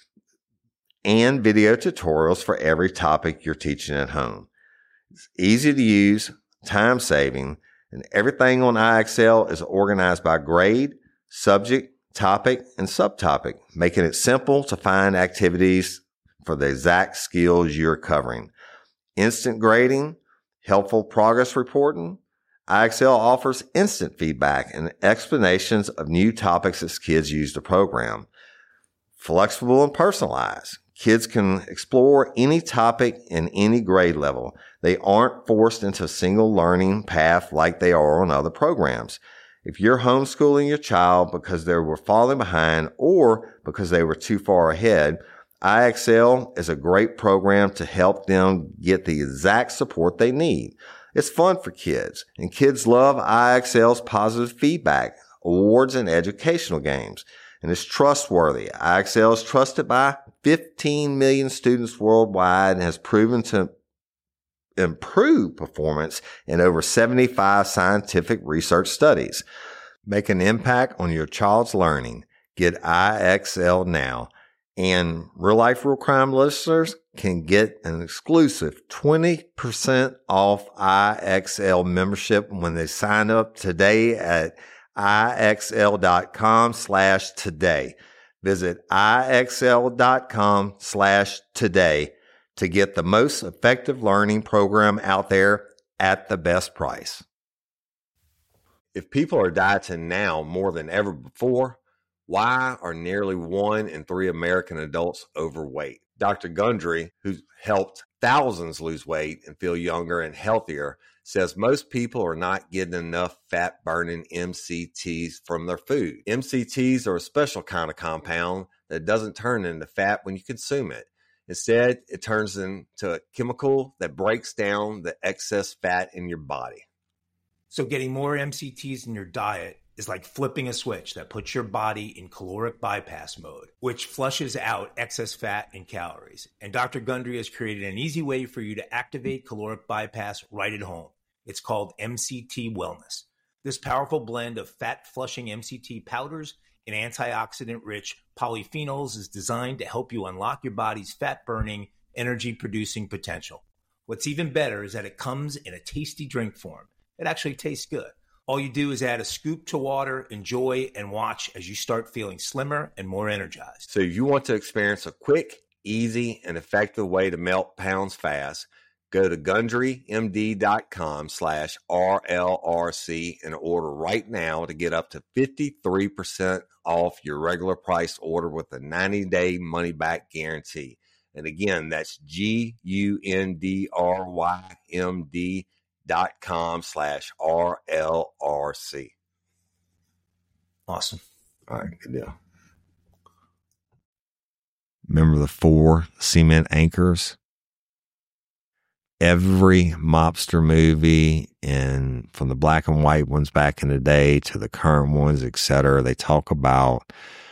Speaker 2: and video tutorials for every topic you're teaching at home. It's easy to use, time-saving, and everything on IXL is organized by grade, subject, topic, and subtopic, making it simple to find activities for the exact skills you're covering. Instant grading, helpful progress reporting. IXL offers instant feedback and explanations of new topics as kids use the program. Flexible and personalized. Kids can explore any topic in any grade level. They aren't forced into a single learning path like they are on other programs. If you're homeschooling your child because they were falling behind or because they were too far ahead, IXL is a great program to help them get the exact support they need. It's fun for kids, and kids love IXL's positive feedback, awards, and educational games. And it's trustworthy. IXL is trusted by 15 million students worldwide and has proven to improve performance in over 75 scientific research studies. Make an impact on your child's learning. Get IXL now. And Real Life, Real Crime listeners can get an exclusive 20% off IXL membership when they sign up today at IXL.com/today. Visit IXL.com/today to get the most effective learning program out there at the best price. If people are dieting now more than ever before, why are nearly 1 in 3 American adults overweight? Dr. Gundry, who's helped thousands lose weight and feel younger and healthier, says most people are not getting enough fat-burning MCTs from their food. MCTs are a special kind of compound that doesn't turn into fat when you consume it. Instead, it turns into a chemical that breaks down the excess fat in your body.
Speaker 4: So getting more MCTs in your diet is like flipping a switch that puts your body in caloric bypass mode, which flushes out excess fat and calories. And Dr. Gundry has created an easy way for you to activate caloric bypass right at home. It's called MCT Wellness. This powerful blend of fat-flushing MCT powders and antioxidant-rich polyphenols is designed to help you unlock your body's fat-burning, energy-producing potential. What's even better is that it comes in a tasty drink form. It actually tastes good. All you do is add a scoop to water, enjoy, and watch as you start feeling slimmer and more energized.
Speaker 2: So if you want to experience a quick, easy, and effective way to melt pounds fast, go to GundryMD.com/RLRC and order right now to get up to 53% off your regular price order with a 90-day money-back guarantee. And again, that's GUNDRYMD.com/RLRC.
Speaker 4: Awesome.
Speaker 2: All right, good deal. Remember the 4 cement anchors? Every mobster movie, and from the black and white ones back in the day to the current ones, etc., they talk about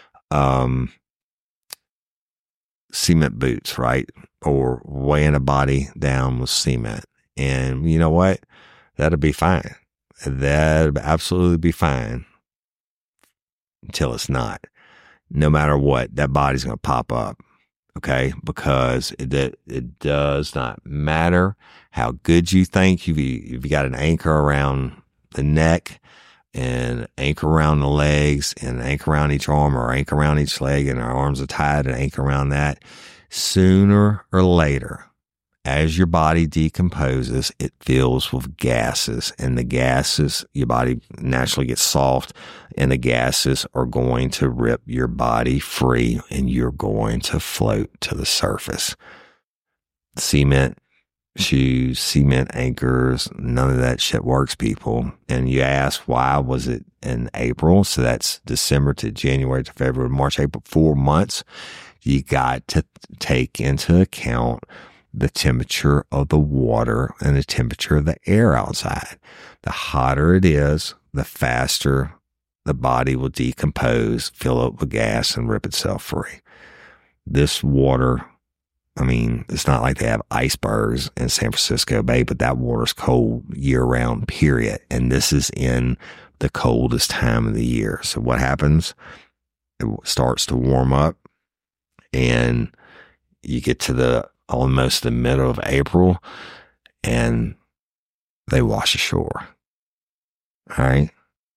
Speaker 2: cement boots, right? Or weighing a body down with cement. And you know what? That'll be fine. That'll absolutely be fine until it's not. No matter what, that body's going to pop up. Okay, because it does not matter how good you think. If you got an anchor around the neck and an anchor around the legs and an anchor around each arm or anchor around each leg and our arms are tied and anchor around that, Sooner or later, as your body decomposes, it fills with gases, and the gases, your body naturally gets soft, and the gases are going to rip your body free, and you're going to float to the surface. Cement shoes, cement anchors, none of that shit works, people. And you ask, why was it in April? So that's December to January to February, March, April, 4 months. You got to take into account the temperature of the water and the temperature of the air outside. The hotter it is, the faster the body will decompose, fill up with gas, and rip itself free. This water, I mean, it's not like they have icebergs in San Francisco Bay, but that water's cold year-round, period. And this is in the coldest time of the year. So what happens? It starts to warm up, and you get to almost the middle of April, and they wash ashore. All right.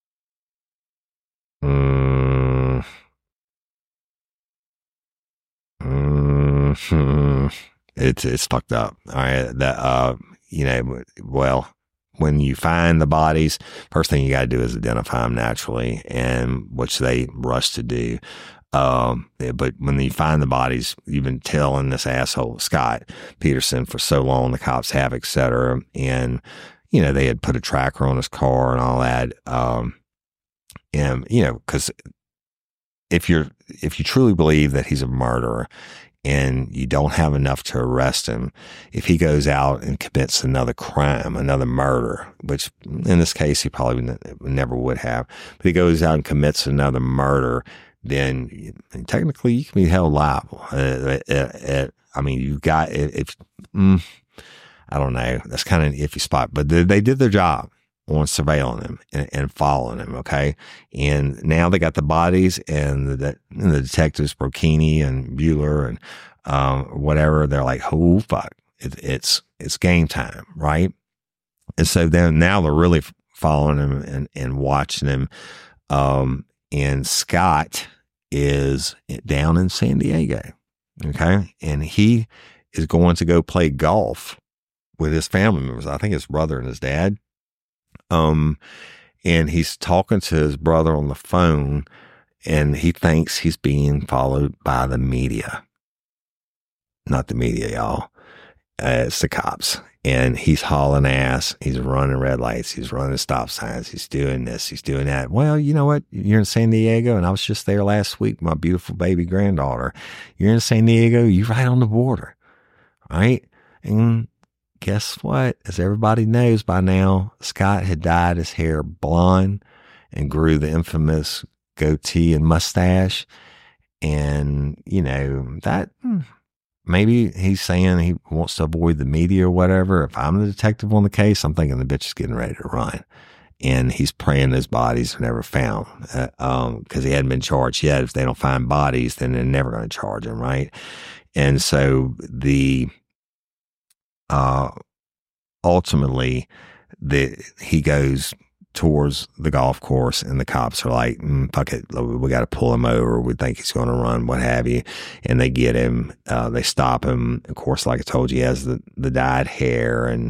Speaker 2: It's fucked up. All right. Well, when you find the bodies, first thing you got to do is identify them naturally, and which they rush to do. But when you find the bodies, you've been telling this asshole, Scott Peterson, for so long, the cops have, et cetera. And, they had put a tracker on his car and all that. And, cause if you truly believe that he's a murderer and you don't have enough to arrest him, if he goes out and commits another crime, another murder, which in this case, he probably never would have, but he goes out and commits another murder, then technically you can be held liable. I mean, you've got, I don't know, that's kind of an iffy spot, but they did their job on surveilling him and following him, okay? And now they got the bodies, and the detectives, Brocchini and Bueller and whatever, they're like, oh, fuck, it's game time, right? And so now they're really following him and watching him. And Scott is down in San Diego, okay? And he is going to go play golf with his family members. I think his brother and his dad. And he's talking to his brother on the phone, and he thinks he's being followed by the media. Not the media, y'all. It's the cops. And he's hauling ass. He's running red lights. He's running stop signs. He's doing this. He's doing that. Well, you know what? You're in San Diego, and I was just there last week with my beautiful baby granddaughter. You're in San Diego. You're right on the border, right? And guess what? As everybody knows by now, Scott had dyed his hair blonde and grew the infamous goatee and mustache. And, that maybe he's saying he wants to avoid the media or whatever. If I'm the detective on the case, I'm thinking the bitch is getting ready to run. And he's praying those bodies are never found, because he hadn't been charged yet. If they don't find bodies, then they're never going to charge him, right? And so ultimately, he goes towards the golf course, and the cops are like, fuck it, we got to pull him over. We think he's going to run, what have you. And they get him, they stop him. Of course, like I told you, he has the dyed hair, and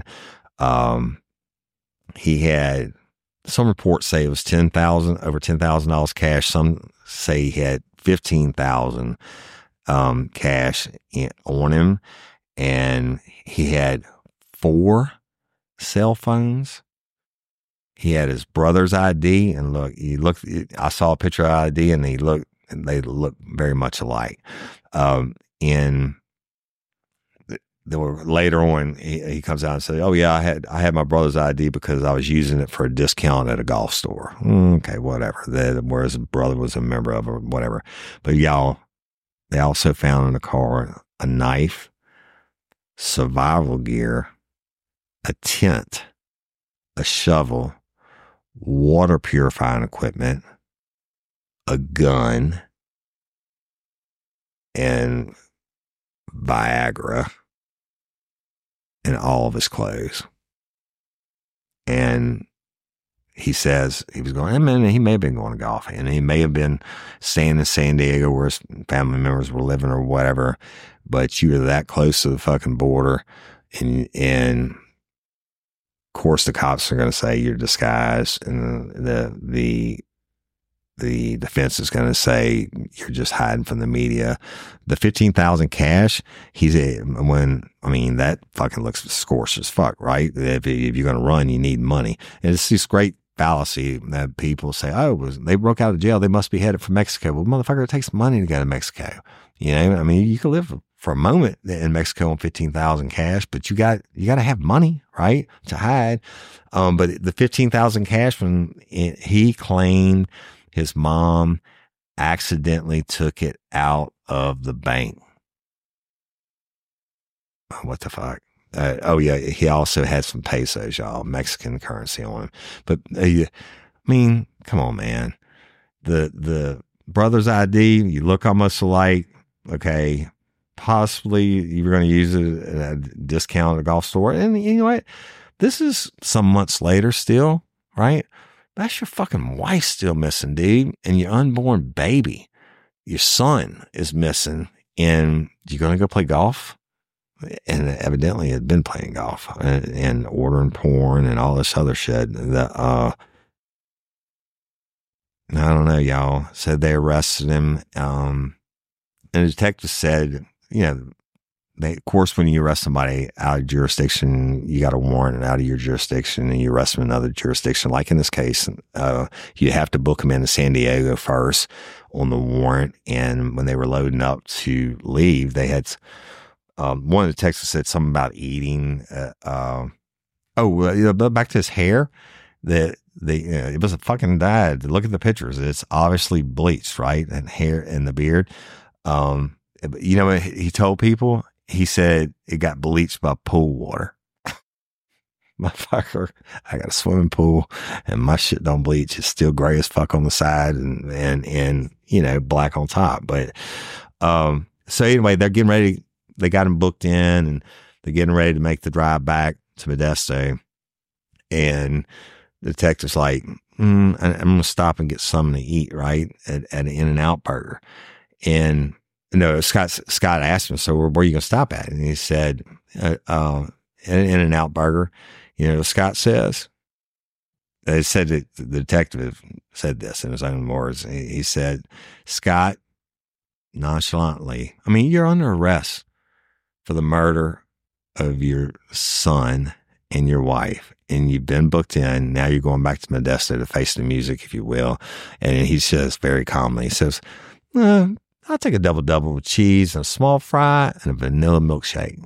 Speaker 2: he had, some reports say it was over $10,000 cash. Some say he had $15,000 cash on him, and he had 4 cell phones. He had his brother's ID, and I saw a picture of ID, and they look very much alike. And there were, later on, he comes out and says, "Oh yeah, I had my brother's ID because I was using it for a discount at a golf store." Okay, whatever. Whereas his brother was a member of, or whatever. But y'all, they also found in the car a knife, survival gear, a tent, a shovel, water purifying equipment, a gun, and Viagra, and all of his clothes. And he says he was going, I mean, he may have been going to golf, and he may have been staying in San Diego where his family members were living or whatever, but you were that close to the fucking border, and of course the cops are going to say you're disguised, and the defense is going to say you're just hiding from the media. The $15,000 cash, that fucking looks scorched as fuck, right? If you're going to run, you need money. And it's this great fallacy that people say, they broke out of jail, they must be headed for Mexico. Well, motherfucker, it takes money to go to Mexico. You know, I mean, you can live for a moment in Mexico on $15,000 cash, but you got to have money, right, to hide. But the $15,000 cash, when he claimed his mom accidentally took it out of the bank. What the fuck? He also had some pesos, y'all, Mexican currency on him. But I mean, come on, man. The brother's ID, you look almost alike. Okay, possibly you're going to use it at a discount at a golf store. And you know what? This is some months later still, right? That's your fucking wife still missing, dude. And your unborn baby, your son is missing. And you're going to go play golf? And evidently had been playing golf and ordering porn and all this other shit. I don't know, y'all. Said they arrested him. And the detective said, you know, of course, when you arrest somebody out of jurisdiction, you got a warrant out of your jurisdiction, and you arrest them in another jurisdiction. Like in this case, you have to book them into San Diego first on the warrant. And when they were loading up to leave, they had, one of the detectives said something about eating. Back to his hair, it was a fucking dyed. Look at the pictures. It's obviously bleached, right? And hair and the beard. You know what he told people? He said it got bleached by pool water. Motherfucker, I got a swimming pool and my shit don't bleach. It's still gray as fuck on the side and you know, black on top. But, so anyway, they're getting ready. They got him booked in and they're getting ready to make the drive back to Modesto. And the detective's like, I'm going to stop and get something to eat, right? At an In-N-Out burger. And, no, Scott asked him, so where are you going to stop at? And he said, an In-N-Out burger. You know, Scott says, they said that the detective said this in his own words. He said, Scott, nonchalantly, I mean, you're under arrest for the murder of your son and your wife, and you've been booked in. Now you're going back to Modesto to face the music, if you will. And he says very calmly, he says, I'll take a double with cheese and a small fry and a vanilla milkshake.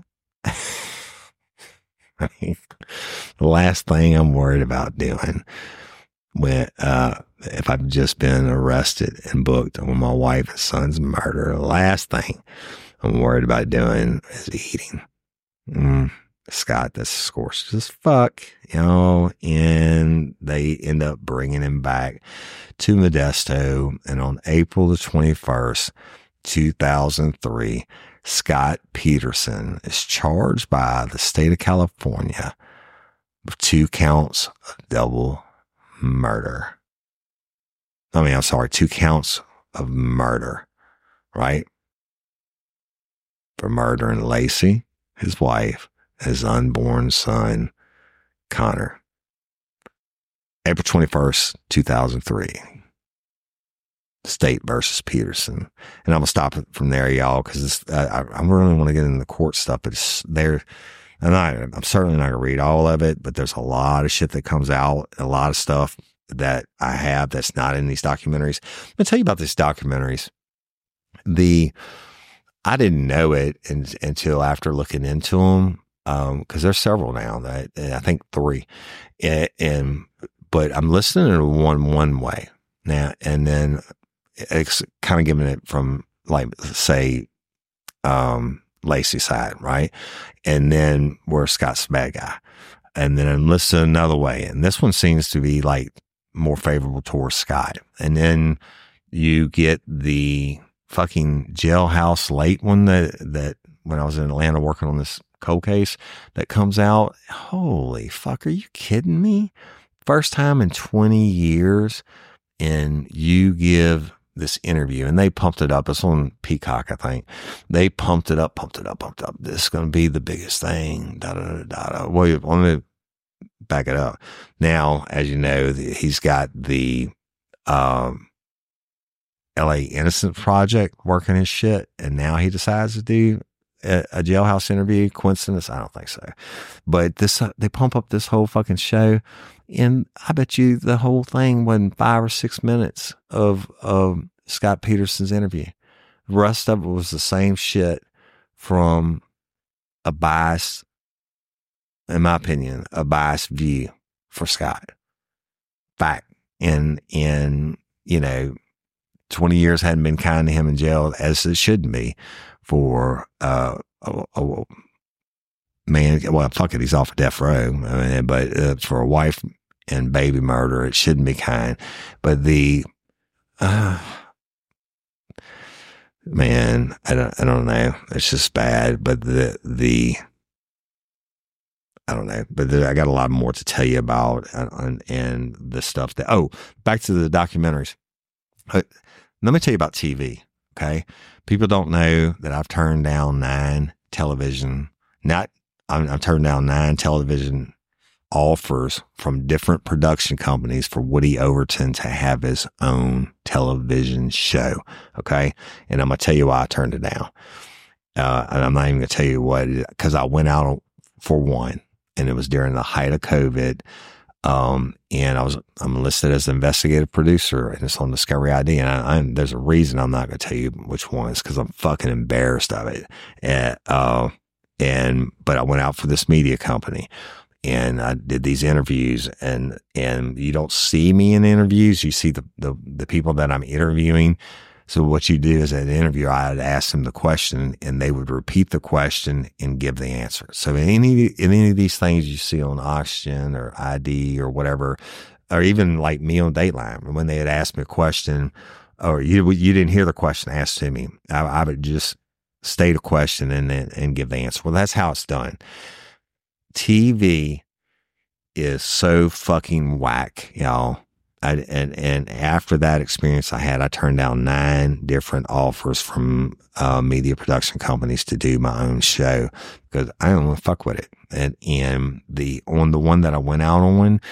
Speaker 2: I mean, the last thing I'm worried about doing when, if I've just been arrested and booked on my wife and son's murder, the last thing I'm worried about doing is eating. Scott, that's scorched as fuck, you know, and they end up bringing him back to Modesto. And on April the 21st, 2003, Scott Peterson is charged by the state of California with 2 counts of double murder. 2 counts of murder, right? For murdering Lacey, his wife, his unborn son, Connor. April 21st, 2003. State versus Peterson. And I'm going to stop it from there, y'all, because I really want to get into the court stuff, but it's there. And I'm certainly not going to read all of it, but there's a lot of shit that comes out, a lot of stuff that I have that's not in these documentaries. I'm going to tell you about these documentaries. I didn't know it until after looking into them. Cause there's several now I think 3, but I'm listening to one way now, and then it's kind of giving it from like, say, Lacey's side, right? And then where Scott's the bad guy. And then I'm listening another way. And this one seems to be like more favorable towards Scott. And then you get the fucking Jailhouse Late one that when I was in Atlanta working on this cold case that comes out. Holy fuck, are you kidding me? first time in 20 years, and you give this interview, and they pumped it up. It's on Peacock, I think. They pumped it up. This is going to be the biggest thing. Well, let me back it up. Now, as you know, he's got the LA Innocence Project working his shit, and now he decides to do a jailhouse interview. Coincidence? I don't think so. But they pump up this whole fucking show, and I bet you the whole thing wasn't 5 or 6 minutes of Scott Peterson's interview. The rest of it was the same shit from a biased, in my opinion, a biased view for Scott. Fact. And 20 years hadn't been kind to him in jail, as it shouldn't be for a man. Well, fuck it, he's off of death row. I mean, but for a wife and baby murder, it shouldn't be kind. But man, I don't know. It's just bad. But I don't know. But I got a lot more to tell you about and the stuff back to the documentaries. Let me tell you about TV. Okay. People don't know that I've turned down 9 television offers from different production companies for Woody Overton to have his own television show. Okay. And I'm going to tell you why I turned it down. And I'm not even going to tell you what, because I went out for one, and it was during the height of COVID. And I'm listed as an investigative producer, and it's on Discovery ID. And there's a reason I'm not going to tell you which one. It's because I'm fucking embarrassed of it. But I went out for this media company, and I did these interviews, and you don't see me in interviews. You see the people that I'm interviewing. So what you do is at the interview, I'd ask them the question, and they would repeat the question and give the answer. So in any of these things you see on Oxygen or ID or whatever, or even like me on Dateline, when they had asked me a question, or you didn't hear the question asked to me, I would just state a question and give the answer. Well, that's how it's done. TV is so fucking whack, y'all. And after that experience I turned down 9 different offers from media production companies to do my own show because I don't want to fuck with it. And the one that I went out on,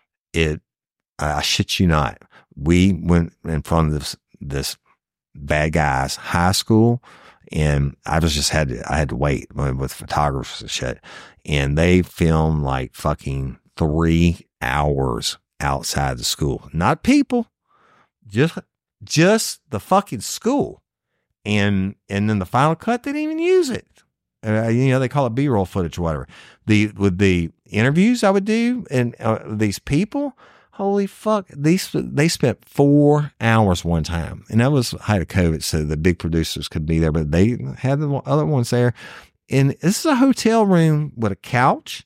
Speaker 2: I shit you not, we went in front of this bad guy's high school, and I had to wait with photographers and shit, and they filmed like fucking 3 hours outside the school, not people, just the fucking school. And then the final cut, they didn't even use it. They call it B-roll footage or whatever. With the interviews I would do, and these people, holy fuck, they spent 4 hours one time, and that was height of COVID, so the big producers could be there, but they had the other ones there. And this is a hotel room with a couch,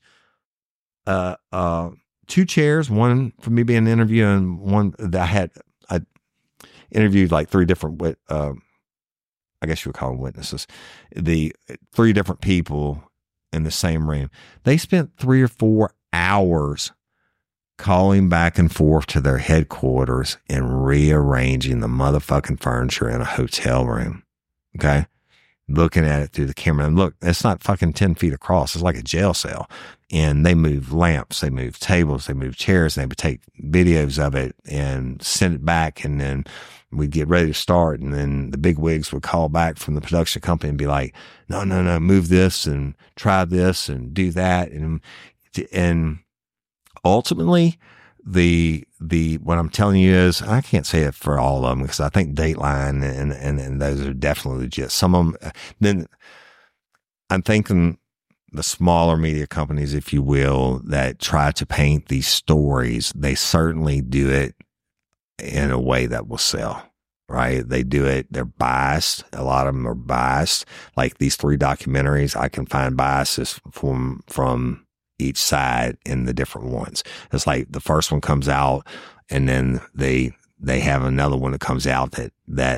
Speaker 2: 2 chairs, one for me being an interview, and one that I interviewed like 3 different, I guess you would call them witnesses, the 3 different people in the same room. They spent 3 or 4 hours calling back and forth to their headquarters and rearranging the motherfucking furniture in a hotel room. Okay. Looking at it through the camera, and look, it's not fucking 10 feet across. It's like a jail cell. And they move lamps, they move tables, they move chairs, and they would take videos of it and send it back. And then we'd get ready to start. And then the big wigs would call back from the production company and be like, no, move this and try this and do that. And ultimately, what I'm telling you is, I can't say it for all of them because I think Dateline and those are definitely legit. Some of them, then I'm thinking the smaller media companies, if you will, that try to paint these stories, they certainly do it in a way that will sell, right? They do it. They're biased. A lot of them are biased. Like these 3 documentaries, I can find biases from each side in the different ones. It's like the first one comes out, and then they have another one that comes out that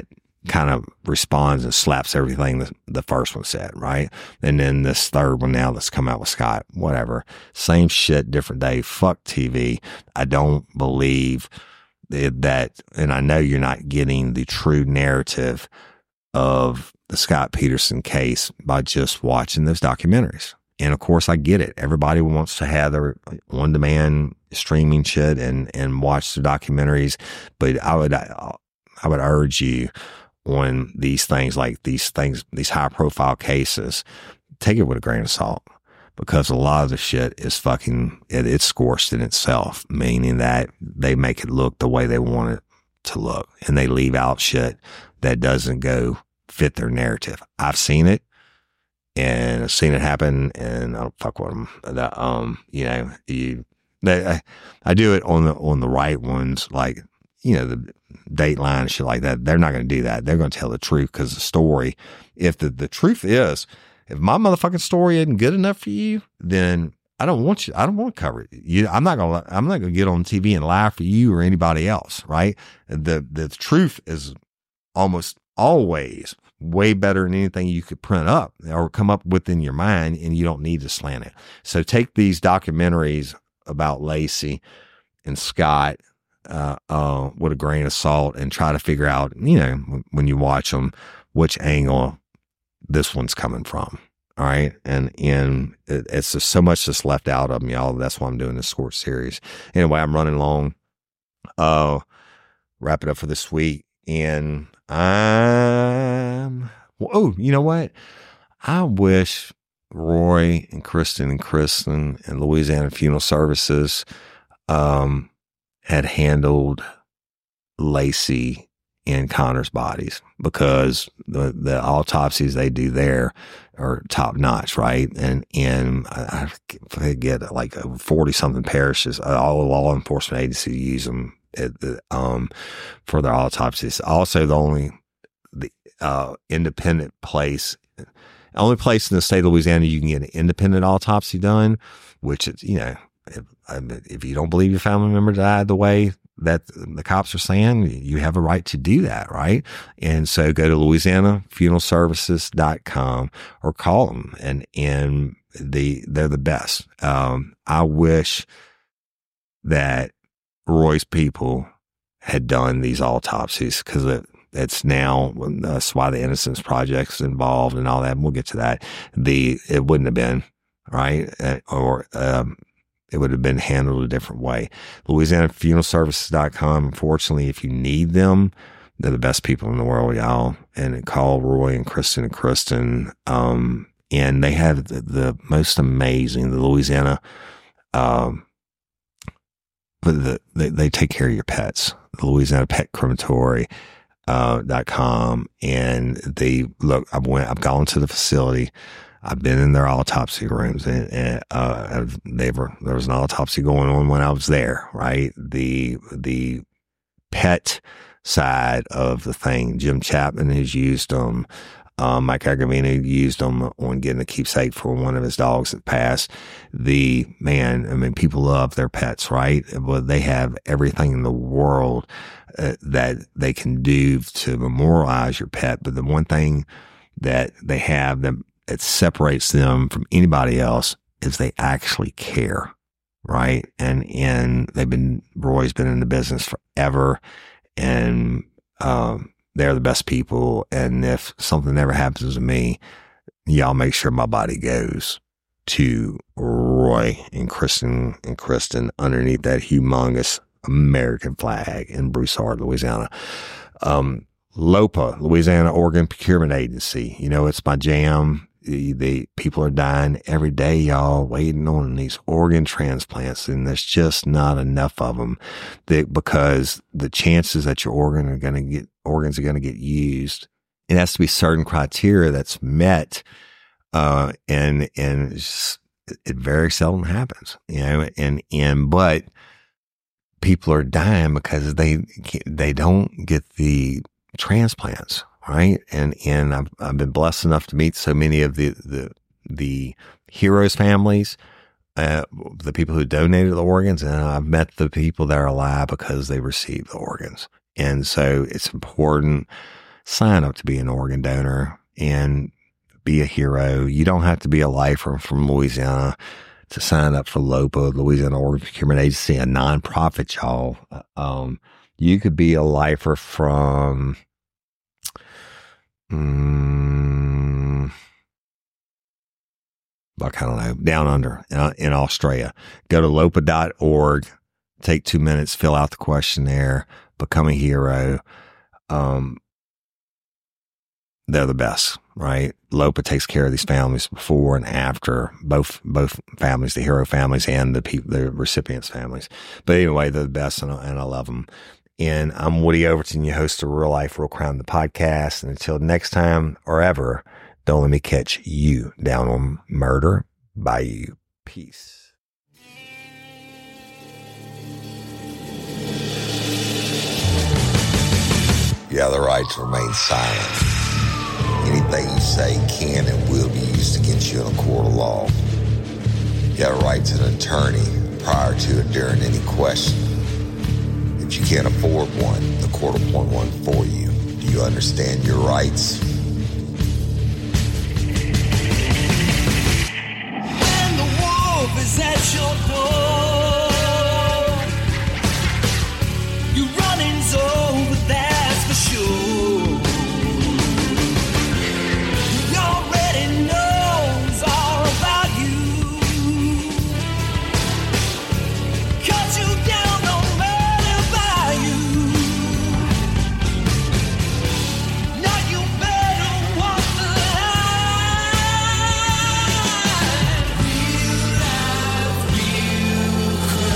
Speaker 2: kind of responds and slaps everything the first one said, right? And then this third one now that's come out with Scott, whatever. Same shit, different day. Fuck TV. I don't believe that, and I know you're not getting the true narrative of the Scott Peterson case by just watching those documentaries. And of course, I get it. Everybody wants to have their on-demand streaming shit and watch the documentaries. But I would urge you on these things, these high-profile cases, take it with a grain of salt, because a lot of the shit is it's scorched in itself, meaning that they make it look the way they want it to look, and they leave out shit that doesn't go fit their narrative. I've seen it. And I've seen it happen, and I don't fuck with them. I do it on the right ones, like, the Dateline and shit like that. They're not going to do that. They're going to tell the truth, because the story, if the truth is, if my motherfucking story isn't good enough for you, then I don't want to cover it. I'm not going to get on TV and lie for you or anybody else, right? The truth is almost always way better than anything you could print up or come up with in your mind, and you don't need to slant it. So take these documentaries about Laci and Scott with a grain of salt, and try to figure out, when you watch them, which angle this one's coming from. All right. And it's just so much that's left out of them, y'all. That's why I'm doing this Scorch series. Anyway, I'm running long. Wrap it up for this week. And you know what? I wish Roy and Kristen and Louisiana Funeral Services had handled Laci and Connor's bodies, because the autopsies they do there are top notch, right? And I forget, like 40 something parishes, all law enforcement agencies use them for their autopsies. Also, the only independent place, only place in the state of Louisiana you can get an independent autopsy done, which is, if you don't believe your family member died the way that the cops are saying, you have a right to do that, right? And so go to LouisianaFuneralServices.com or call them, and they're the best. I wish that Roy's people had done these autopsies, because it's now, that's why the Innocence Project's involved and all that. And we'll get to that. It wouldn't have been, right? It would have been handled a different way. LouisianaFuneralServices.com. Unfortunately, if you need them, they're the best people in the world, y'all. And call Roy and Kristen. And they have the most amazing, the Louisiana, but they take care of your pets. The Louisiana Pet Crematory. .com, and I've gone to the facility. I've been in their autopsy rooms, and there was an autopsy going on when I was there, right? The pet side of the thing, Jim Chapman has used them. Mike Agravino used them on getting a keepsake for one of his dogs that passed. People love their pets, right? But they have everything in the world that they can do to memorialize your pet. But the one thing that they have that separates them from anybody else is they actually care, right? And Roy's been in the business forever, and they're the best people. And if something ever happens to me, y'all make sure my body goes to Roy and Kristen underneath that humongous American flag in Broussard, Louisiana. LOPA, Louisiana Organ Procurement Agency. It's my jam. The people are dying every day, y'all, waiting on these organ transplants, and there's just not enough of them. Because the chances that your organs are going to get used, it has to be certain criteria that's met, and it very seldom happens, but people are dying because they don't get the transplants. Right. And I've been blessed enough to meet so many of the heroes' families, the people who donated the organs, and I've met the people that are alive because they received the organs. And so it's important sign up to be an organ donor and be a hero. You don't have to be a lifer from Louisiana to sign up for LOPA, Louisiana Organ Procurement Agency, a nonprofit, y'all. You could be a lifer from I don't know, down under in Australia. Go to lopa.org, take 2 minutes, fill out the questionnaire, become a hero. They're the best, right? LOPA takes care of these families before and after, both families, the hero families and the recipients' families. But anyway, they're the best, and I love them. And I'm Woody Overton, your host of Real Life, Real Crime, the podcast. And until next time or ever, don't let me catch you down on Murder Bayou. Peace.
Speaker 5: You have the right to remain silent. Anything you say can and will be used against you in a court of law. You have a right to an attorney prior to and during any question. If you can't afford one, the court will appoint one for you. Do you understand your rights?
Speaker 3: When the wolf is at your door, your running's over, that's for sure. He already knows all about you. Cut you down no matter by you. Now you better walk the line. Real life, real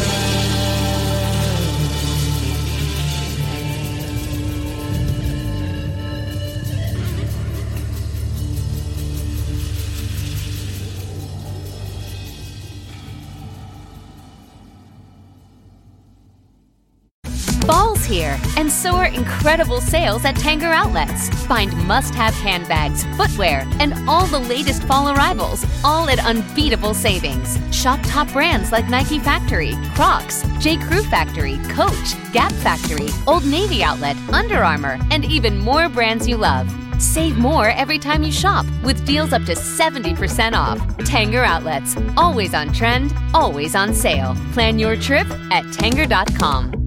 Speaker 6: Fall's here, and so are incredible sales at Tanger Outlets. Find must-have handbags, footwear, and all the latest fall arrivals, all at unbeatable savings. Shop top brands like Nike Factory, Crocs, J. Crew Factory, Coach, Gap Factory, Old Navy Outlet, Under Armour, and even more brands you love. Save more every time you shop with deals up to 70% off. Tanger Outlets, always on trend, always on sale. Plan your trip at Tanger.com.